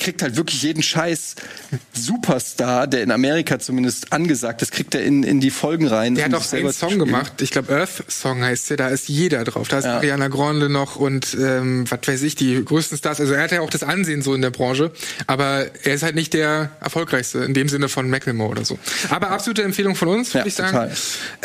kriegt halt wirklich jeden Scheiß Superstar, der in Amerika zumindest angesagt ist, kriegt er in, in die Folgen rein. Der um hat auch sich selber einen zu Song spielen. gemacht, ich glaube Earth Song heißt der, da ist jeder drauf. Da ist Ja. Ariana Grande noch und ähm, was weiß ich, die größten Stars. Also er hat ja auch das Ansehen so in der Branche, aber er ist halt nicht der erfolgreichste in dem Sinne von Macklemore oder so. Aber absolute Empfehlung von uns, würde Ja, ich sagen. total.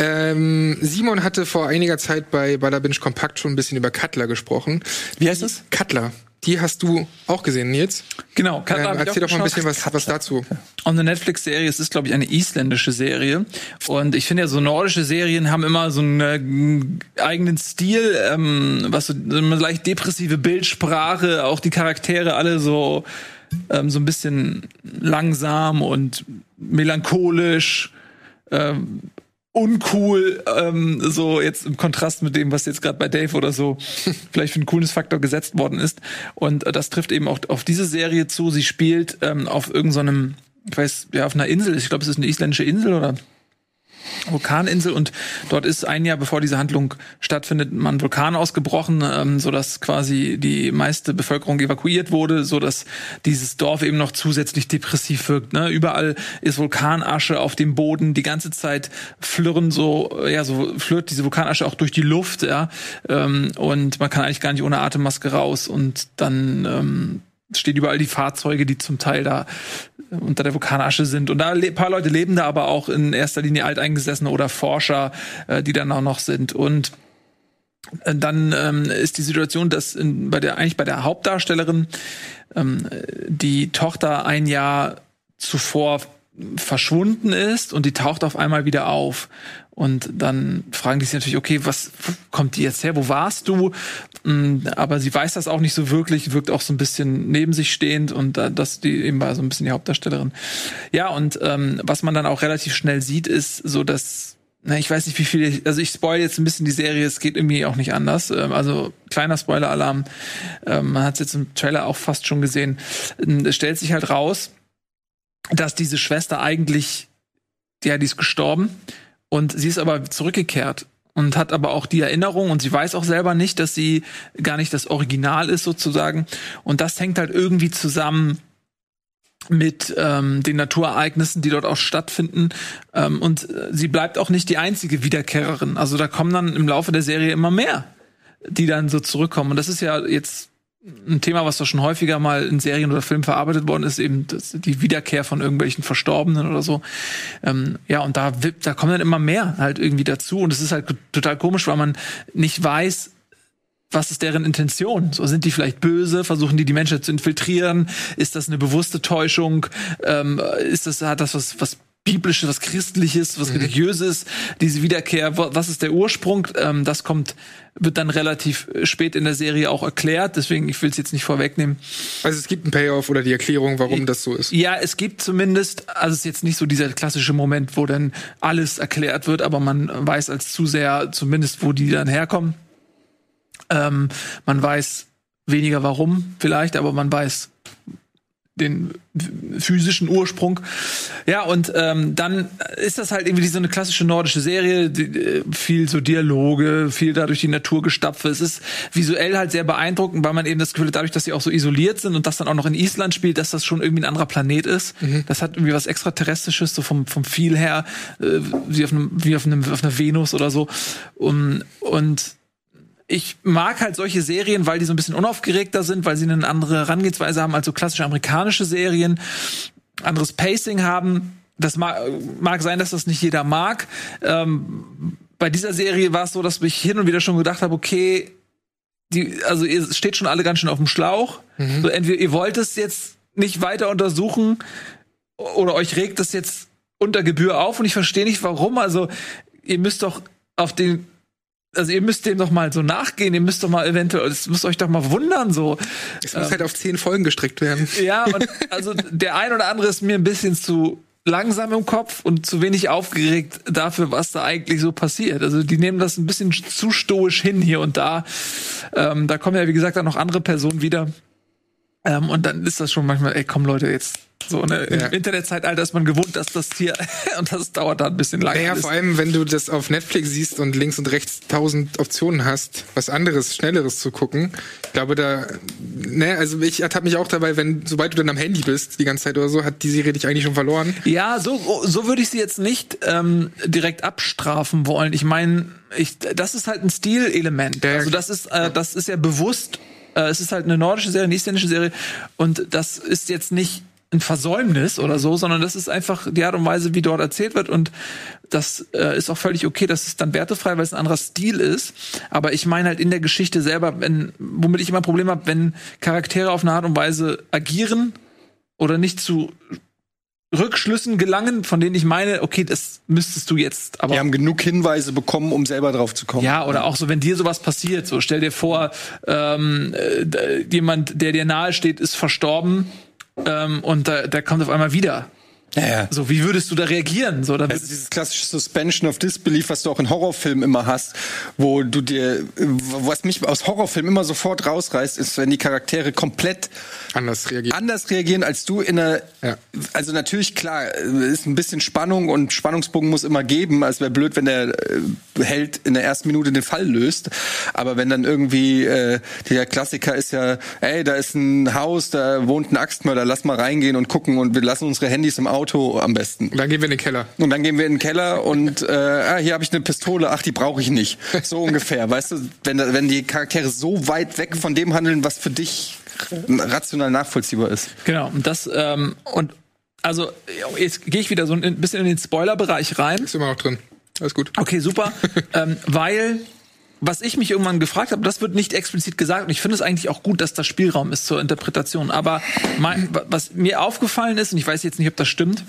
Ähm, Simon hatte vor einiger Zeit bei Bada Binge Kompakt schon ein bisschen über Cutler gesprochen. Wie heißt es? Cutler. Die hast du auch gesehen, Nils? Genau, Cutler Ähm, hab ich erzähl auch doch mal ein geschaut. bisschen was, was dazu. Und eine Netflix-Serie, es ist, glaube ich, eine isländische Serie. Und ich finde ja, so nordische Serien haben immer so einen äh, eigenen Stil, ähm, was so, so eine leicht depressive Bildsprache, auch die Charaktere alle so, ähm, so ein bisschen langsam und melancholisch, ähm, uncool, ähm, so jetzt im Kontrast mit dem, was jetzt gerade bei Dave oder so vielleicht für einen Coolness-Faktor gesetzt worden ist. Und äh, das trifft eben auch auf diese Serie zu. Sie spielt ähm, auf irgendeinem, ich weiß, ja, auf einer Insel. Ich glaube, es ist eine isländische Insel oder Vulkaninsel, und dort ist ein Jahr bevor diese Handlung stattfindet, mal ein Vulkan ausgebrochen, ähm, sodass quasi die meiste Bevölkerung evakuiert wurde, sodass dieses Dorf eben noch zusätzlich depressiv wirkt. Ne? Überall ist Vulkanasche auf dem Boden, die ganze Zeit flirren so, ja, so flirrt diese Vulkanasche auch durch die Luft, ja, ähm, und man kann eigentlich gar nicht ohne Atemmaske raus, und dann ähm, stehen überall die Fahrzeuge, die zum Teil da unter der Vulkanasche sind. Und da ein paar Leute leben da, aber auch in erster Linie Alteingesessene oder Forscher, äh, die dann auch noch sind. Und äh, dann ähm, ist die Situation, dass in, bei der eigentlich bei der Hauptdarstellerin ähm, die Tochter ein Jahr zuvor verschwunden ist und die taucht auf einmal wieder auf. Und dann fragen die sich natürlich, okay, was wo kommt die jetzt her? Wo warst du? Aber sie weiß das auch nicht so wirklich, wirkt auch so ein bisschen neben sich stehend, und äh, das die eben war so ein bisschen die Hauptdarstellerin. Ja, und ähm, was man dann auch relativ schnell sieht, ist so, dass, na, ich weiß nicht, wie viel, also ich spoil jetzt ein bisschen die Serie, es geht irgendwie auch nicht anders. Ähm, also kleiner Spoiler-Alarm, ähm, man hat es jetzt im Trailer auch fast schon gesehen. Es stellt sich halt raus, dass diese Schwester eigentlich, ja, die ist gestorben. Und sie ist aber zurückgekehrt und hat aber auch die Erinnerung, und sie weiß auch selber nicht, dass sie gar nicht das Original ist sozusagen. Und das hängt halt irgendwie zusammen mit ähm, den Naturereignissen, die dort auch stattfinden. Ähm, und äh, sie bleibt auch nicht die einzige Wiederkehrerin. Also da kommen dann im Laufe der Serie immer mehr, die dann so zurückkommen. Und das ist ja jetzt ein Thema, was doch schon häufiger mal in Serien oder Filmen verarbeitet worden ist, eben das, die Wiederkehr von irgendwelchen Verstorbenen oder so. Ähm, ja, und da, da kommen dann immer mehr halt irgendwie dazu. Und es ist halt total komisch, weil man nicht weiß, was ist deren Intention? So, sind die vielleicht böse? Versuchen die, die Menschheit zu infiltrieren? Ist das eine bewusste Täuschung? Ähm, ist das, hat das was, was Biblisches, was Christliches, was Religiöses, diese Wiederkehr, was ist der Ursprung? Ähm, das kommt, wird dann relativ spät in der Serie auch erklärt, deswegen, ich will es jetzt nicht vorwegnehmen. Also es gibt einen Payoff oder die Erklärung, warum das so ist. Ja, es gibt zumindest, also es ist jetzt nicht so dieser klassische Moment, wo dann alles erklärt wird, aber man weiß als Zuseher zumindest, wo die dann herkommen. Ähm, man weiß weniger warum vielleicht, aber man weiß den physischen Ursprung. Ja, und ähm, dann ist das halt irgendwie so eine klassische nordische Serie, die, äh, viel so Dialoge, viel da durch die Natur gestapft. Es ist visuell halt sehr beeindruckend, weil man eben das Gefühl hat, dadurch, dass sie auch so isoliert sind und das dann auch noch in Island spielt, dass das schon irgendwie ein anderer Planet ist. Mhm. Das hat irgendwie was Extraterrestrisches, so vom vom Feel her, äh, wie auf einem wie auf einem auf einer Venus oder so. Um, und ich mag halt solche Serien, weil die so ein bisschen unaufgeregter sind, weil sie eine andere Herangehensweise haben als so klassische amerikanische Serien, anderes Pacing haben. Das mag, mag sein, dass das nicht jeder mag. Ähm, bei dieser Serie war es so, dass ich hin und wieder schon gedacht habe, okay, die, also ihr steht schon alle ganz schön auf dem Schlauch. Mhm. So, entweder ihr wollt es jetzt nicht weiter untersuchen oder euch regt es jetzt unter Gebühr auf, und ich verstehe nicht, warum. Also ihr müsst doch auf den Also ihr müsst dem doch mal so nachgehen, ihr müsst doch mal eventuell, es müsst euch doch mal wundern so. Es muss ähm, halt auf zehn Folgen gestrickt werden. Ja, und also der ein oder andere ist mir ein bisschen zu langsam im Kopf und zu wenig aufgeregt dafür, was da eigentlich so passiert. Also die nehmen das ein bisschen zu stoisch hin hier und da. Ähm, da kommen ja, wie gesagt, dann noch andere Personen wieder. Ähm, und dann ist das schon manchmal, ey, komm Leute, jetzt So, ne? Im Ja. Internetzeitalter ist man gewohnt, dass das hier und das dauert da ein bisschen lange. Naja, vor allem, wenn du das auf Netflix siehst und links und rechts tausend Optionen hast, was anderes, Schnelleres zu gucken. Ich glaube, da, ne, also ich ertappe mich auch dabei, wenn, sobald du dann am Handy bist, die ganze Zeit oder so, hat die Serie dich eigentlich schon verloren. Ja, so, so würde ich sie jetzt nicht ähm, direkt abstrafen wollen. Ich meine, ich, das ist halt ein Stilelement. Ja, ja. Also das ist, äh, das ist ja bewusst, äh, es ist halt eine nordische Serie, eine isländische Serie und das ist jetzt nicht ein Versäumnis oder so, sondern das ist einfach die Art und Weise, wie dort erzählt wird und das äh, ist auch völlig okay, das ist dann wertefrei, weil es ein anderer Stil ist, aber ich meine halt in der Geschichte selber, wenn, womit ich immer ein Problem habe, wenn Charaktere auf eine Art und Weise agieren oder nicht zu Rückschlüssen gelangen, von denen ich meine, okay, das müsstest du jetzt aber... Wir haben genug Hinweise bekommen, um selber drauf zu kommen. Ja, oder auch so, wenn dir sowas passiert, so stell dir vor, ähm, äh, jemand, der dir nahe steht, ist verstorben ähm, und da, der kommt auf einmal wieder. Ja, ja. So, wie würdest du da reagieren? So, da Das ist dieses klassische Suspension of Disbelief, was du auch in Horrorfilmen immer hast, wo du dir, was mich aus Horrorfilmen immer sofort rausreißt, ist, wenn die Charaktere komplett Anders reagieren. anders reagieren als du in einer, Ja. also natürlich, klar, ist ein bisschen Spannung und Spannungsbogen muss immer geben, also wäre blöd, wenn der äh, Held in der ersten Minute den Fall löst, aber wenn dann irgendwie, äh, der Klassiker ist ja, ey, da ist ein Haus, da wohnt ein Axtmörder, lass mal reingehen und gucken und wir lassen unsere Handys im Auto am besten. Und dann gehen wir in den Keller. Und dann gehen wir in den Keller und äh, ah, hier habe ich eine Pistole, ach, die brauche ich nicht. So ungefähr, weißt du, wenn, wenn die Charaktere so weit weg von dem handeln, was für dich rational nachvollziehbar ist. Genau, und das, ähm, und also jetzt gehe ich wieder so ein bisschen in den Spoiler-Bereich rein. Ist immer noch drin. Alles gut. Okay, super. ähm, weil, was ich mich irgendwann gefragt habe, das wird nicht explizit gesagt und ich finde es eigentlich auch gut, dass da Spielraum ist zur Interpretation. Aber mein, was mir aufgefallen ist, und ich weiß jetzt nicht, ob das stimmt,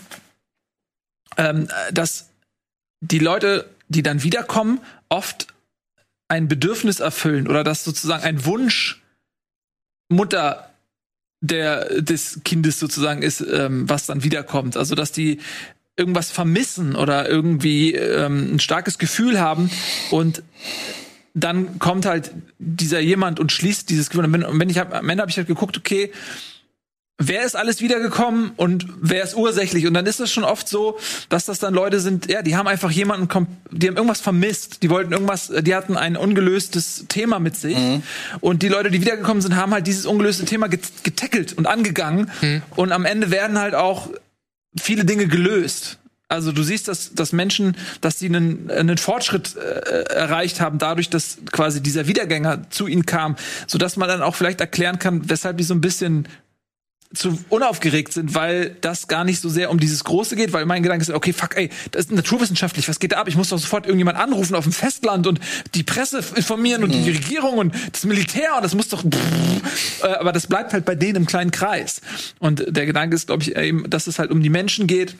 ähm, dass die Leute, die dann wiederkommen, oft ein Bedürfnis erfüllen oder dass sozusagen ein Wunsch Mutter der des Kindes sozusagen ist, ähm, was dann wiederkommt. Also dass die irgendwas vermissen oder irgendwie ähm, ein starkes Gefühl haben und dann kommt halt dieser jemand und schließt dieses Gefühl. Und wenn, und wenn ich hab, am Ende habe ich halt geguckt, okay, wer ist alles wiedergekommen und wer ist ursächlich? Und dann ist es schon oft so, dass das dann Leute sind, ja, die haben einfach jemanden, die haben irgendwas vermisst. Die wollten irgendwas, die hatten ein ungelöstes Thema mit sich. Mhm. Und die Leute, die wiedergekommen sind, haben halt dieses ungelöste Thema getackelt und angegangen. Mhm. Und am Ende werden halt auch viele Dinge gelöst. Also du siehst, dass, dass Menschen, dass sie einen, einen Fortschritt äh, erreicht haben, dadurch, dass quasi dieser Wiedergänger zu ihnen kam, sodass man dann auch vielleicht erklären kann, weshalb die so ein bisschen zu unaufgeregt sind, weil das gar nicht so sehr um dieses Große geht, weil mein Gedanke ist, okay, fuck, ey, das ist naturwissenschaftlich, was geht da ab? Ich muss doch sofort irgendjemand anrufen auf dem Festland und die Presse informieren und mhm. die Regierung und das Militär und das muss doch, pff, äh, aber das bleibt halt bei denen im kleinen Kreis. Und der Gedanke ist, glaube ich, eben, dass es halt um die Menschen geht,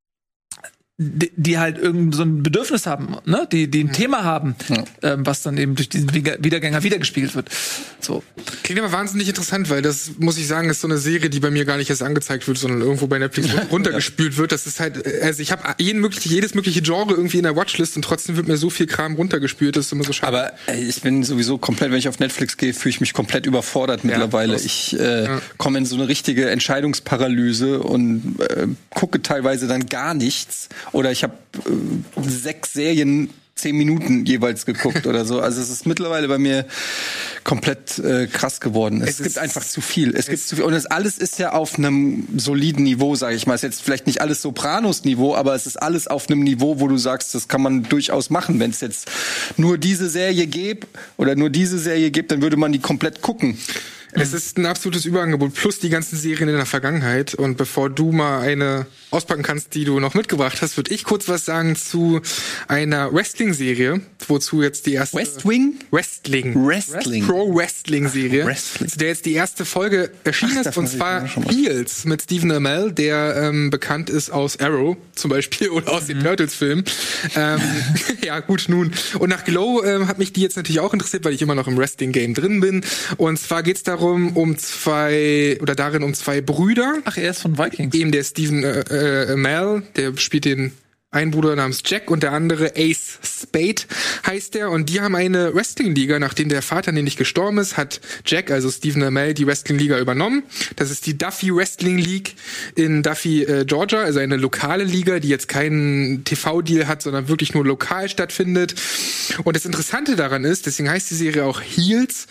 die, die halt irgend so ein Bedürfnis haben, ne, die, die ein mhm. Thema haben, ja. ähm, was dann eben durch diesen Wiedergänger wiedergespiegelt wird. So. Klingt aber wahnsinnig interessant, weil das, muss ich sagen, ist so eine Serie, die bei mir gar nicht erst angezeigt wird, sondern irgendwo bei Netflix runtergespült wird. Das ist halt, also ich habe jeden mögliche, jedes mögliche Genre irgendwie in der Watchlist und trotzdem wird mir so viel Kram runtergespült, das ist immer so schade. Aber ey, ich bin sowieso komplett, wenn ich auf Netflix gehe, fühle ich mich komplett überfordert ja, mittlerweile. Was? Ich äh, ja. komme in so eine richtige Entscheidungsparalyse und äh, gucke teilweise dann gar nichts. Oder ich habe äh, sechs Serien zehn Minuten jeweils geguckt oder so. Also es ist mittlerweile bei mir komplett äh, krass geworden. Es, es gibt einfach zu viel. Es, es gibt zu viel. Und das alles ist ja auf einem soliden Niveau, sage ich mal. Es ist jetzt vielleicht nicht alles Sopranos-Niveau, aber es ist alles auf einem Niveau, wo du sagst, das kann man durchaus machen. Wenn es jetzt nur diese Serie gäbe oder nur diese Serie gibt, dann würde man die komplett gucken. Es ist ein absolutes Überangebot, plus die ganzen Serien in der Vergangenheit. Und bevor du mal eine auspacken kannst, die du noch mitgebracht hast, würde ich kurz was sagen zu einer Wrestling-Serie, wozu jetzt die erste... Westwing? Wrestling. Wrestling. Pro-Wrestling-Serie. Wrestling. Zu der jetzt die erste Folge erschienen ist, und zwar Heels mit Stephen Amell, der ähm, bekannt ist aus Arrow zum Beispiel oder aus mhm. den Turtles-Filmen. Ähm, ja, gut, nun. Und nach Glow ähm, hat mich die jetzt natürlich auch interessiert, weil ich immer noch im Wrestling-Game drin bin. Und zwar geht's darum, um zwei, oder darin um zwei Brüder. Ach, er ist von Vikings. Eben der Stephen äh, äh, Amell, der spielt den Ein Bruder namens Jack und der andere Ace Spade heißt der. Und die haben eine Wrestling-Liga. Nachdem der Vater nämlich gestorben ist, hat Jack, also Stephen Amell, die Wrestling-Liga übernommen. Das ist die Duffy Wrestling League in Duffy, äh, Georgia. Also eine lokale Liga, die jetzt keinen T V-Deal hat, sondern wirklich nur lokal stattfindet. Und das Interessante daran ist, deswegen heißt die Serie auch Heels.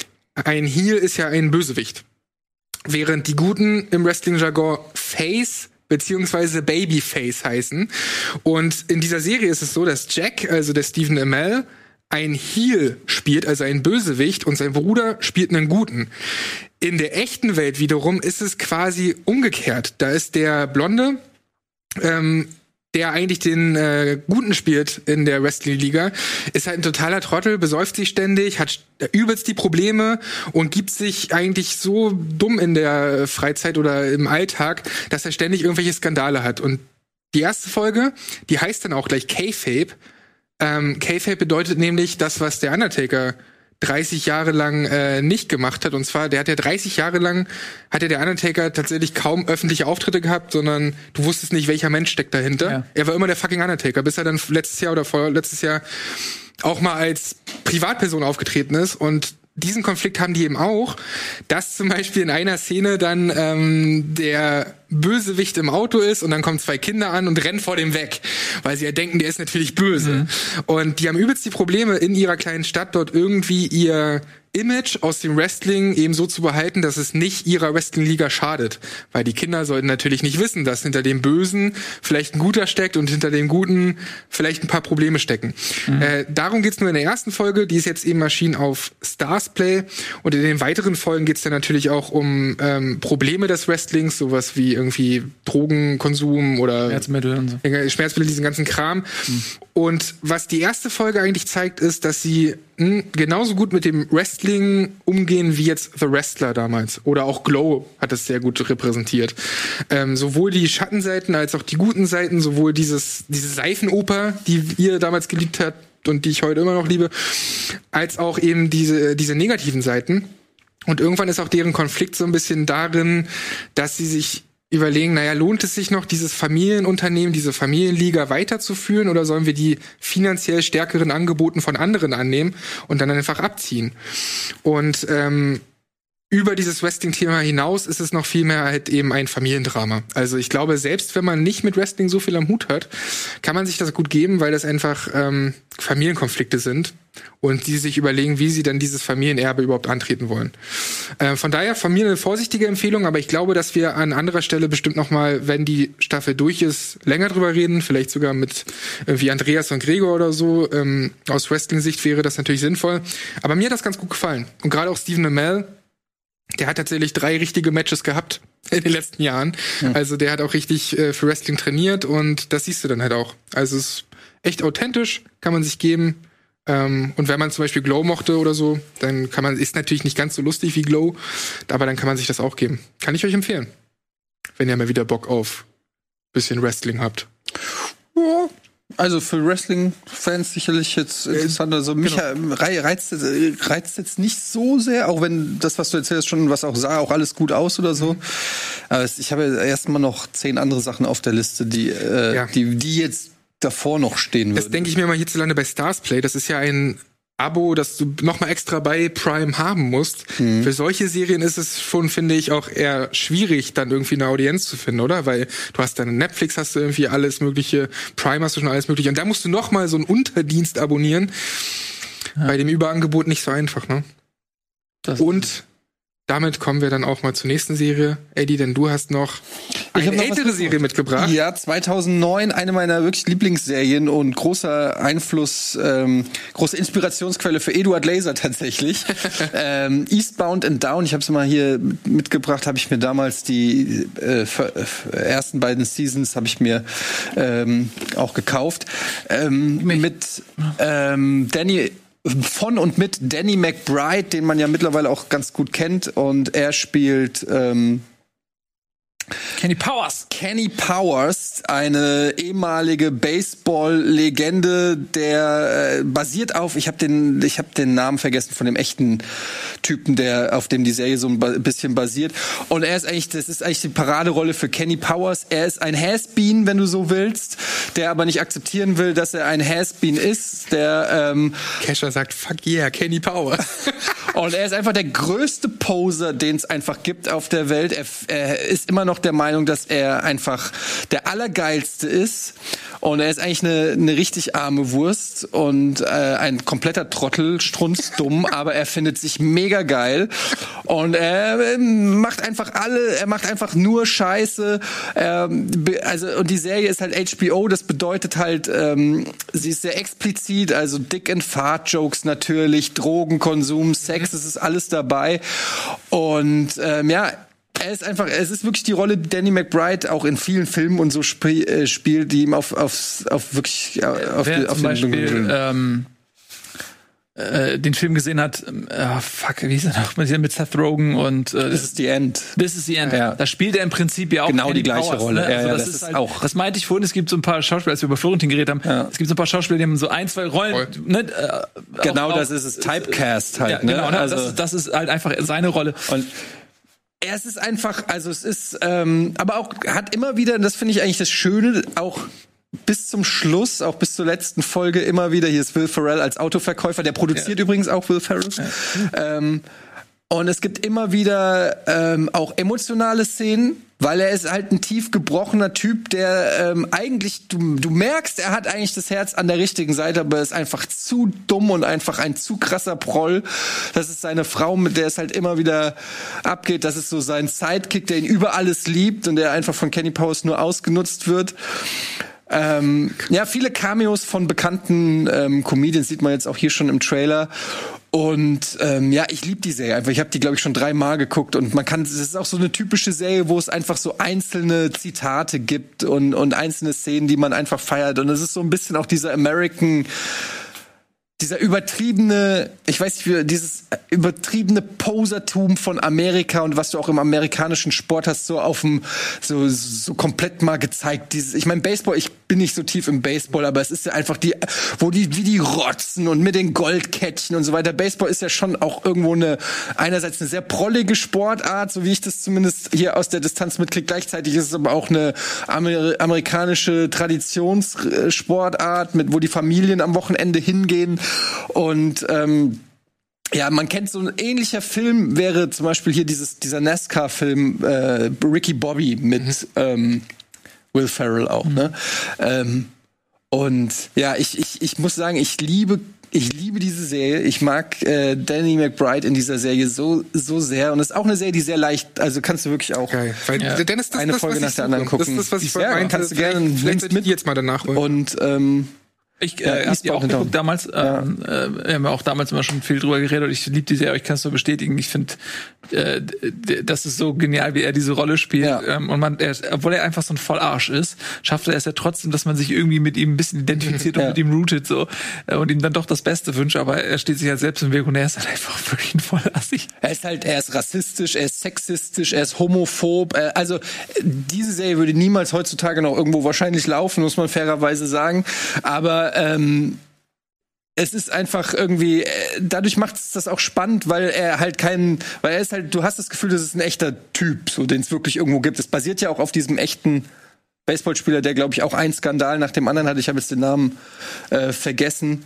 Ein Heel ist ja ein Bösewicht. Während die Guten im Wrestling-Jargon Face beziehungsweise Babyface heißen. Und in dieser Serie ist es so, dass Jack, also der Stephen Amell, ein Heel spielt, also ein Bösewicht, und sein Bruder spielt einen Guten. In der echten Welt wiederum ist es quasi umgekehrt. Da ist der Blonde, ähm, der eigentlich den äh, Guten spielt in der Wrestling-Liga, ist halt ein totaler Trottel, besäuft sich ständig, hat übelst die Probleme und gibt sich eigentlich so dumm in der Freizeit oder im Alltag, dass er ständig irgendwelche Skandale hat. Und die erste Folge, die heißt dann auch gleich Kayfabe. Ähm, Kayfabe bedeutet nämlich das, was der Undertaker dreißig Jahre lang äh, nicht gemacht hat. Und zwar, der hat ja dreißig Jahre lang, hat ja der Undertaker tatsächlich kaum öffentliche Auftritte gehabt, sondern du wusstest nicht, welcher Mensch steckt dahinter. Ja. Er war immer der fucking Undertaker, bis er dann letztes Jahr oder vorletztes Jahr auch mal als Privatperson aufgetreten ist. Und diesen Konflikt haben die eben auch, dass zum Beispiel in einer Szene dann ähm, der Bösewicht im Auto ist und dann kommen zwei Kinder an und rennen vor dem weg, weil sie ja denken, der ist natürlich böse. Mhm. Und die haben übelst die Probleme, in ihrer kleinen Stadt dort irgendwie ihr Image aus dem Wrestling eben so zu behalten, dass es nicht ihrer Wrestling-Liga schadet. Weil die Kinder sollten natürlich nicht wissen, dass hinter dem Bösen vielleicht ein Guter steckt und hinter dem Guten vielleicht ein paar Probleme stecken. Mhm. Äh, darum geht's nur in der ersten Folge, die ist jetzt eben erschienen auf Starzplay. Und in den weiteren Folgen geht's dann natürlich auch um ähm, Probleme des Wrestlings, sowas wie irgendwie Drogenkonsum oder Schmerzmittel und so. Schmerzmittel, diesen ganzen Kram. Mhm. Und was die erste Folge eigentlich zeigt, ist, dass sie mh, genauso gut mit dem Wrestling umgehen wie jetzt The Wrestler damals. Oder auch Glow hat es sehr gut repräsentiert. Ähm, sowohl die Schattenseiten als auch die guten Seiten, sowohl dieses diese Seifenoper, die ihr damals geliebt habt und die ich heute immer noch liebe, als auch eben diese diese negativen Seiten. Und irgendwann ist auch deren Konflikt so ein bisschen darin, dass sie sich überlegen, naja, lohnt es sich noch, dieses Familienunternehmen, diese Familienliga weiterzuführen, oder sollen wir die finanziell stärkeren Angeboten von anderen annehmen und dann einfach abziehen? Und ähm, über dieses Wrestling-Thema hinaus ist es noch viel mehr halt eben ein Familiendrama. Also ich glaube, selbst wenn man nicht mit Wrestling so viel am Hut hat, kann man sich das gut geben, weil das einfach ähm, Familienkonflikte sind und die sich überlegen, wie sie dann dieses Familienerbe überhaupt antreten wollen. Äh, von daher von mir eine vorsichtige Empfehlung, aber ich glaube, dass wir an anderer Stelle bestimmt noch mal, wenn die Staffel durch ist, länger drüber reden, vielleicht sogar mit irgendwie Andreas und Gregor oder so. Ähm, aus Wrestling-Sicht wäre das natürlich sinnvoll. Aber mir hat das ganz gut gefallen. Und gerade auch Stephen Amell, der hat tatsächlich drei richtige Matches gehabt in den letzten Jahren. Ja. Also der hat auch richtig äh, für Wrestling trainiert und das siehst du dann halt auch. Also es ist echt authentisch, kann man sich geben. Ähm, und wenn man zum Beispiel Glow mochte oder so, dann kann man, ist natürlich nicht ganz so lustig wie Glow, aber dann kann man sich das auch geben. Kann ich euch empfehlen. Wenn ihr mal wieder Bock auf bisschen Wrestling habt. Ja. Also für Wrestling-Fans sicherlich jetzt interessant. Also mich genau. reizt, reizt jetzt nicht so sehr, auch wenn das, was du erzählst, schon was auch sah, auch alles gut aus oder so. Aber ich habe erstmal noch zehn andere Sachen auf der Liste, die, äh, ja. die, die jetzt davor noch stehen würden. Das denke ich mir mal hierzulande bei Starzplay. Das ist ja ein Abo, das du noch mal extra bei Prime haben musst. Mhm. Für solche Serien ist es schon, finde ich, auch eher schwierig, dann irgendwie eine Audienz zu finden, oder? Weil du hast dann Netflix, hast du irgendwie alles mögliche, Prime hast du schon alles mögliche. Und da musst du noch mal so einen Unterdienst abonnieren. Ja. Bei dem Überangebot nicht so einfach, ne? Das Und damit kommen wir dann auch mal zur nächsten Serie. Eddie, denn du hast noch eine noch ältere Serie mitgebracht. Ja, zweitausendneun, eine meiner wirklich Lieblingsserien und großer Einfluss, ähm, große Inspirationsquelle für Eduard Laser tatsächlich. ähm, Eastbound and Down, ich habe es mal hier mitgebracht, habe ich mir damals die äh, ersten beiden Seasons habe ich mir ähm, auch gekauft. Ähm, mit ähm, Danny Von und mit Danny McBride, den man ja mittlerweile auch ganz gut kennt. Und er spielt ähm, Kenny Powers. Kenny Powers, eine ehemalige Baseball-Legende, der äh, basiert auf, ich habe den, ich habe den Namen vergessen von dem echten Typen, der auf dem die Serie so ein ba- bisschen basiert. Und er ist eigentlich, das ist eigentlich die Paraderolle für Kenny Powers. Er ist ein Has-Been, wenn du so willst, der aber nicht akzeptieren will, dass er ein Has-Been ist. Der ähm, Kesha sagt, fuck yeah, Kenny Powers. und er ist einfach der größte Poser, den es einfach gibt auf der Welt. Er, er ist immer noch der Meinung, dass er einfach der Allergeilste ist. Und er ist eigentlich eine, eine richtig arme Wurst und äh, ein kompletter Trottel, strunzdumm, aber er findet sich mega geil. Und er äh, macht einfach alle, er macht einfach nur Scheiße. Ähm, be- also, und die Serie ist halt H B O, das bedeutet halt, ähm, sie ist sehr explizit, also Dick- and Fart-Jokes natürlich, Drogenkonsum, Sex, es ist alles dabei. Und ähm, ja, er ist einfach, es ist wirklich die Rolle, die Danny McBride auch in vielen Filmen und so sp- äh, spielt, die ihm auf, auf, auf wirklich äh, auf, Wer die, auf zum Beispiel ähm, äh, den Film gesehen hat, äh, fuck, wie hieß er noch, mit Seth Rogen und äh, This is the End. This is the End. Ja. Da spielt er im Prinzip ja auch Genau Kenny die gleiche Powers, Rolle. Ne? Ja, Also ja, das, das ist ist halt, auch- das meinte ich vorhin, es gibt so ein paar Schauspieler, als wir über Florentin geredet haben, Ja. es gibt so ein paar Schauspieler, die haben so ein, zwei Rollen. Voll. Ne, äh, Genau, auch, das ist es. Typecast halt, ja, ne? genau, ne? Also- das, ist, das ist halt einfach seine Rolle. Und es ist einfach, also es ist, ähm, aber auch hat immer wieder, und das finde ich eigentlich das Schöne, auch bis zum Schluss, auch bis zur letzten Folge immer wieder, hier ist Will Ferrell als Autoverkäufer, der produziert Ja. übrigens auch Will Ferrell. Ja. Ähm, und es gibt immer wieder ähm, auch emotionale Szenen, weil er ist halt ein tief gebrochener Typ, der ähm, eigentlich, du, du merkst, er hat eigentlich das Herz an der richtigen Seite, aber er ist einfach zu dumm und einfach ein zu krasser Proll. Das ist seine Frau, mit der es halt immer wieder abgeht. Das ist so sein Sidekick, der ihn über alles liebt und der einfach von Kenny Powers nur ausgenutzt wird. Ähm, ja, viele Cameos von bekannten ähm, Comedians sieht man jetzt auch hier schon im Trailer. Und ähm, ja, ich liebe die Serie einfach. Ich habe die, glaube ich, schon dreimal geguckt. Und man kann, es ist auch so eine typische Serie, wo es einfach so einzelne Zitate gibt und, und einzelne Szenen, die man einfach feiert. Und es ist so ein bisschen auch dieser American, dieser übertriebene, ich weiß nicht, wie, dieses übertriebene Posertum von Amerika und was du auch im amerikanischen Sport hast, so auf dem, so, so komplett mal gezeigt. Dieses, ich meine, Baseball, ich bin nicht so tief im Baseball, aber es ist ja einfach die, wo die, wie die rotzen und mit den Goldkettchen und so weiter. Baseball ist ja schon auch irgendwo eine, einerseits eine sehr prollige Sportart, so wie ich das zumindest hier aus der Distanz mitkriege. Gleichzeitig ist es aber auch eine Amer- amerikanische Traditionssportart, mit, wo die Familien am Wochenende hingehen. Und ähm, ja, man kennt so ein ähnlicher Film, wäre zum Beispiel hier dieses, dieser NASCAR-Film äh, Ricky Bobby mit mhm. ähm, Will Ferrell auch, mhm. ne? Ähm, und ja, ich, ich, ich muss sagen, ich liebe Ich liebe diese Serie. Ich mag äh, Danny McBride in dieser Serie so so sehr. Und es ist auch eine Serie, die sehr leicht, also kannst du wirklich auch Geil. Weil Ja. Dennis, das, eine das, Folge was nach ich der suche. anderen gucken. Das ist das, was ich Ja, vorhin meinte. kannst du gerne, Vielleicht, vielleicht nimmst sollte ich mit. die jetzt mal danach holen. Und ähm, Ich Ja, äh, hab die E-Sport auch hinterm. geguckt damals. Ja. Ähm, äh, wir haben ja auch damals immer schon viel drüber geredet und ich liebe die Serie, ich kann es nur bestätigen. Ich finde, äh, d- das ist so genial, wie er diese Rolle spielt. Ja. Ähm, und man, er, obwohl er einfach so ein Vollarsch ist, schafft er es ja trotzdem, dass man sich irgendwie mit ihm ein bisschen identifiziert und Ja. mit ihm rootet so äh, und ihm dann doch das Beste wünscht. Aber er steht sich halt selbst im Weg und er ist halt einfach wirklich ein Vollassig. er ist halt, er ist rassistisch, er ist sexistisch, er ist homophob. Äh, also äh, diese Serie würde niemals heutzutage noch irgendwo wahrscheinlich laufen, muss man fairerweise sagen. Aber ähm, es ist einfach irgendwie, äh, dadurch macht es das auch spannend, weil er halt keinen, weil er ist halt, du hast das Gefühl, das ist ein echter Typ, so den es wirklich irgendwo gibt. Es basiert ja auch auf diesem echten Baseballspieler, der, glaube ich, auch einen Skandal nach dem anderen hatte. Ich habe jetzt den Namen äh, vergessen.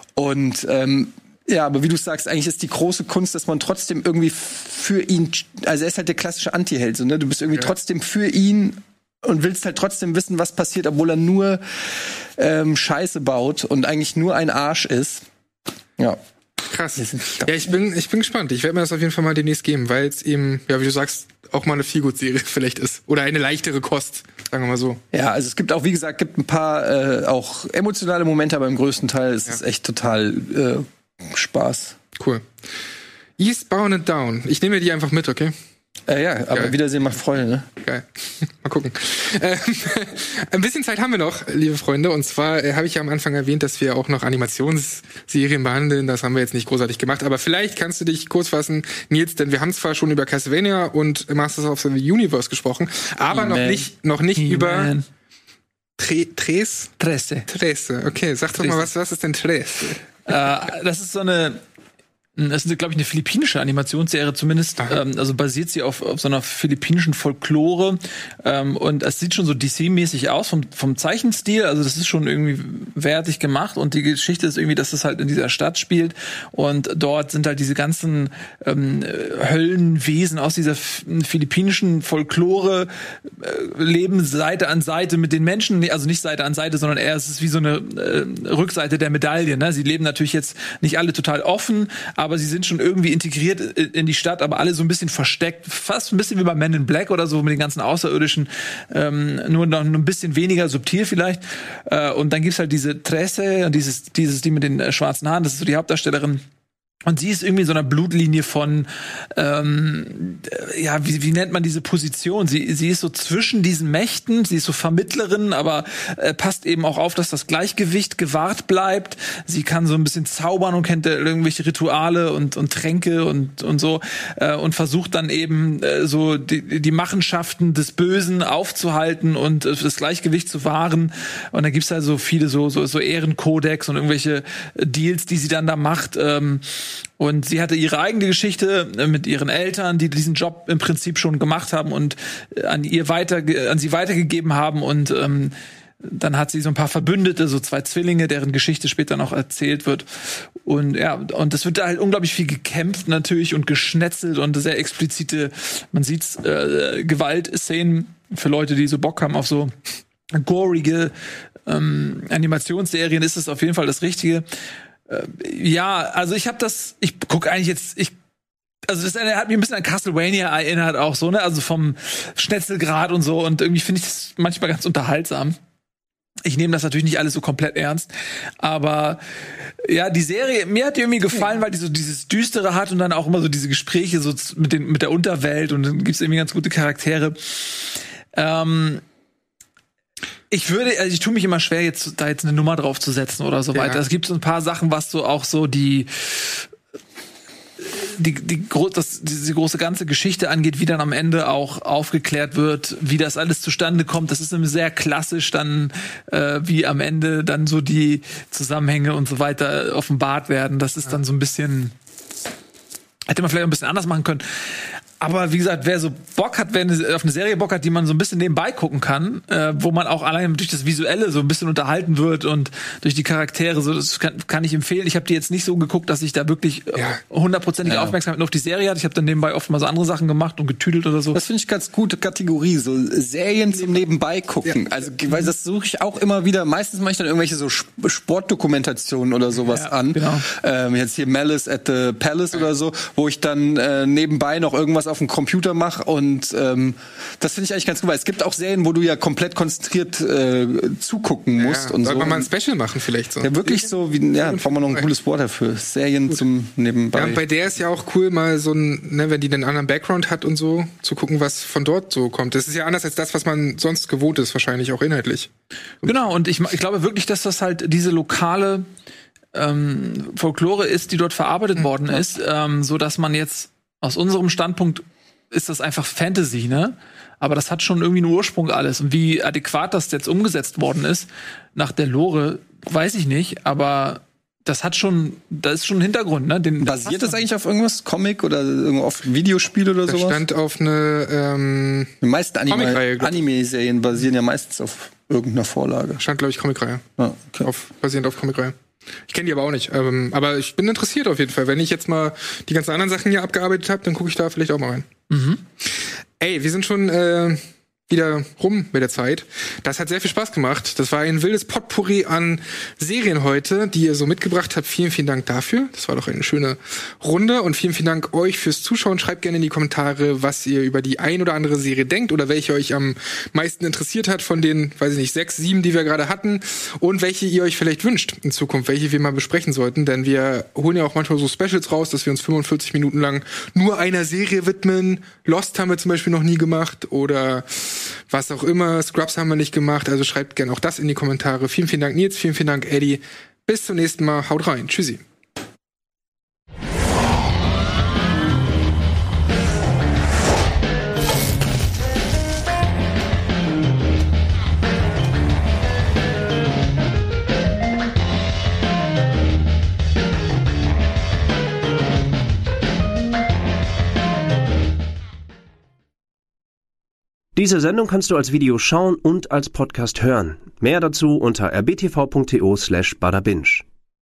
Und ähm, ja, aber wie du sagst, eigentlich ist die große Kunst, dass man trotzdem irgendwie für ihn, also er ist halt der klassische Anti-Held, so, ne? Du bist irgendwie Ja. trotzdem für ihn und willst halt trotzdem wissen, was passiert, obwohl er nur ähm, Scheiße baut und eigentlich nur ein Arsch ist. Ja. Krass. Ja, ich bin, ich bin gespannt. Ich werde mir das auf jeden Fall mal demnächst geben, weil es eben, ja, wie du sagst, auch mal eine Feelgood-Serie vielleicht ist. Oder eine leichtere Kost, sagen wir mal so. Ja, also es gibt auch, wie gesagt, gibt ein paar äh, auch emotionale Momente, aber im größten Teil ist es Ja. echt total äh, Spaß. Cool. Eastbound and Down. Ich nehme dir die einfach mit, okay? Äh, ja, aber Geil. Wiedersehen macht Freude, ne? Geil. Mal gucken. Ähm, ein bisschen Zeit haben wir noch, liebe Freunde. Und zwar äh, habe ich ja am Anfang erwähnt, dass wir auch noch Animationsserien behandeln. Das haben wir jetzt nicht großartig gemacht. Aber vielleicht kannst du dich kurz fassen, Nils, denn wir haben zwar schon über Castlevania und Masters of the Universe gesprochen, aber noch nicht, noch nicht über Tre- Tres? Tresse. Tresse. Okay, sag doch mal, was, was ist denn Tresse? Äh, das ist so eine Das ist, glaube ich, eine philippinische Animationsserie zumindest. Ähm, also basiert sie auf, auf so einer philippinischen Folklore. Ähm, und es sieht schon so D C-mäßig aus vom, vom Zeichenstil. Also das ist schon irgendwie wertig gemacht. Und die Geschichte ist irgendwie, dass es halt in dieser Stadt spielt. Und dort sind halt diese ganzen ähm, Höllenwesen aus dieser f- philippinischen Folklore äh, leben Seite an Seite mit den Menschen. Also nicht Seite an Seite, sondern eher es ist wie so eine äh, Rückseite der Medaille. Ne? Sie leben natürlich jetzt nicht alle total offen, aber sie sind schon irgendwie integriert in die Stadt, aber alle so ein bisschen versteckt. Fast ein bisschen wie bei Men in Black oder so mit den ganzen Außerirdischen. Ähm, nur noch ein bisschen weniger subtil vielleicht. Äh, und dann gibt's halt diese Tresse und dieses, dieses, die mit den äh, schwarzen Haaren, das ist so die Hauptdarstellerin. Und sie ist irgendwie in so einer Blutlinie von, ähm, ja, wie, wie nennt man diese Position? Sie, sie ist so zwischen diesen Mächten, sie ist so Vermittlerin, aber äh, passt eben auch auf, dass das Gleichgewicht gewahrt bleibt. Sie kann so ein bisschen zaubern und kennt äh, irgendwelche Rituale und, und Tränke und, und so äh, und versucht dann eben äh, so die, die Machenschaften des Bösen aufzuhalten und äh, das Gleichgewicht zu wahren. Und dann gibt's halt so viele so, so, so Ehrenkodex und irgendwelche Deals, die sie dann da macht. Ähm, Und sie hatte ihre eigene Geschichte mit ihren Eltern, die diesen Job im Prinzip schon gemacht haben und an ihr weiter, an sie weitergegeben haben. Und ähm, dann hat sie so ein paar Verbündete, so zwei Zwillinge, deren Geschichte später noch erzählt wird. Und ja, und es wird da halt unglaublich viel gekämpft natürlich und geschnetzelt und sehr explizite, man sieht's, äh, Gewaltszenen für Leute, die so Bock haben auf so gorige ähm, Animationsserien, ist es auf jeden Fall das Richtige. Ja, also ich habe das, ich gucke eigentlich jetzt, ich, also das hat mich ein bisschen an Castlevania erinnert auch so, ne, also vom Schnetzelgrad und so und irgendwie finde ich das manchmal ganz unterhaltsam. Ich nehme das natürlich nicht alles so komplett ernst, aber ja, die Serie, mir hat die irgendwie gefallen, weil die so dieses Düstere hat und dann auch immer so diese Gespräche so mit den, mit der Unterwelt und dann gibt's irgendwie ganz gute Charaktere. Ähm, Ich würde, also ich tue mich immer schwer, jetzt da jetzt eine Nummer drauf zu setzen oder so ja. weiter. Es gibt so ein paar Sachen, was so auch so die die die das, diese große ganze Geschichte angeht, wie dann am Ende auch aufgeklärt wird, wie das alles zustande kommt. Das ist nämlich sehr klassisch dann, äh, wie am Ende dann so die Zusammenhänge und so weiter offenbart werden. Das ist ja. dann so ein bisschen, hätte man vielleicht ein bisschen anders machen können. Aber wie gesagt, wer so Bock hat, wer eine, auf eine Serie Bock hat, die man so ein bisschen nebenbei gucken kann, äh, wo man auch allein durch das Visuelle so ein bisschen unterhalten wird und durch die Charaktere, so das kann, kann ich empfehlen. Ich habe die jetzt nicht so geguckt, dass ich da wirklich hundertprozentige ja. Aufmerksamkeit auf die Serie hatte. Ich habe dann nebenbei oft mal so andere Sachen gemacht und getüdelt oder so. Das finde ich ganz gute Kategorie, so Serien zum Nebenbei gucken. Ja. Also, weil das suche ich auch immer wieder. Meistens mache ich dann irgendwelche so Sportdokumentationen oder sowas ja, an. Genau. Ähm, jetzt hier Malice at the Palace oder so, wo ich dann äh, nebenbei noch irgendwas auf dem Computer mache und ähm, das finde ich eigentlich ganz gut, weil es gibt auch Serien, wo du ja komplett konzentriert äh, zugucken musst. Ja, und soll so. man mal ein Special machen vielleicht so. Ja, wirklich so, wie, ja, brauchen wir noch ein cooles Wort dafür. Serien gut. Zum Nebenbei. Ja, bei der ist ja auch cool, mal so ein, ne, wenn die einen anderen Background hat und so, zu gucken, was von dort so kommt. Das ist ja anders als das, was man sonst gewohnt ist, wahrscheinlich auch inhaltlich. Genau, und ich, ich glaube wirklich, dass das halt diese lokale ähm, Folklore ist, die dort verarbeitet mhm. worden ist, ähm, so dass man jetzt aus unserem Standpunkt ist das einfach Fantasy, ne? Aber das hat schon irgendwie einen Ursprung alles. Und wie adäquat das jetzt umgesetzt worden ist, nach der Lore, weiß ich nicht. Aber das hat schon, da ist schon ein Hintergrund, ne? Den, Basiert das, das eigentlich auf irgendwas? Comic oder auf Videospiel oder das sowas? Das stand auf eine, ähm, Die meisten Anime- Anime-Serien basieren ja meistens auf irgendeiner Vorlage. Stand, glaube ich, Comicreihe. Ah, okay. Auf, basierend auf Comicreihe. Ich kenne die aber auch nicht. Ähm, aber ich bin interessiert auf jeden Fall. Wenn ich jetzt mal die ganzen anderen Sachen hier abgearbeitet habe, dann gucke ich da vielleicht auch mal rein. Mhm. Ey, wir sind schon äh, wieder rum mit der Zeit. Das hat sehr viel Spaß gemacht. Das war ein wildes Potpourri an Serien heute, die ihr so mitgebracht habt. Vielen, vielen Dank dafür. Das war doch eine schöne Runde. Und vielen, vielen Dank euch fürs Zuschauen. Schreibt gerne in die Kommentare, was ihr über die ein oder andere Serie denkt oder welche euch am meisten interessiert hat von den, weiß ich nicht, sechs, sieben, die wir gerade hatten. Und welche ihr euch vielleicht wünscht in Zukunft, welche wir mal besprechen sollten. Denn wir holen ja auch manchmal so Specials raus, dass wir uns fünfundvierzig Minuten lang nur einer Serie widmen. Lost haben wir zum Beispiel noch nie gemacht oder was auch immer. Scrubs haben wir nicht gemacht. Also schreibt gerne auch das in die Kommentare. Vielen, vielen Dank, Nils. Vielen, vielen Dank, Eddie. Bis zum nächsten Mal. Haut rein. Tschüssi. Diese Sendung kannst du als Video schauen und als Podcast hören. Mehr dazu unter r b t v punkt t o slash bada binge.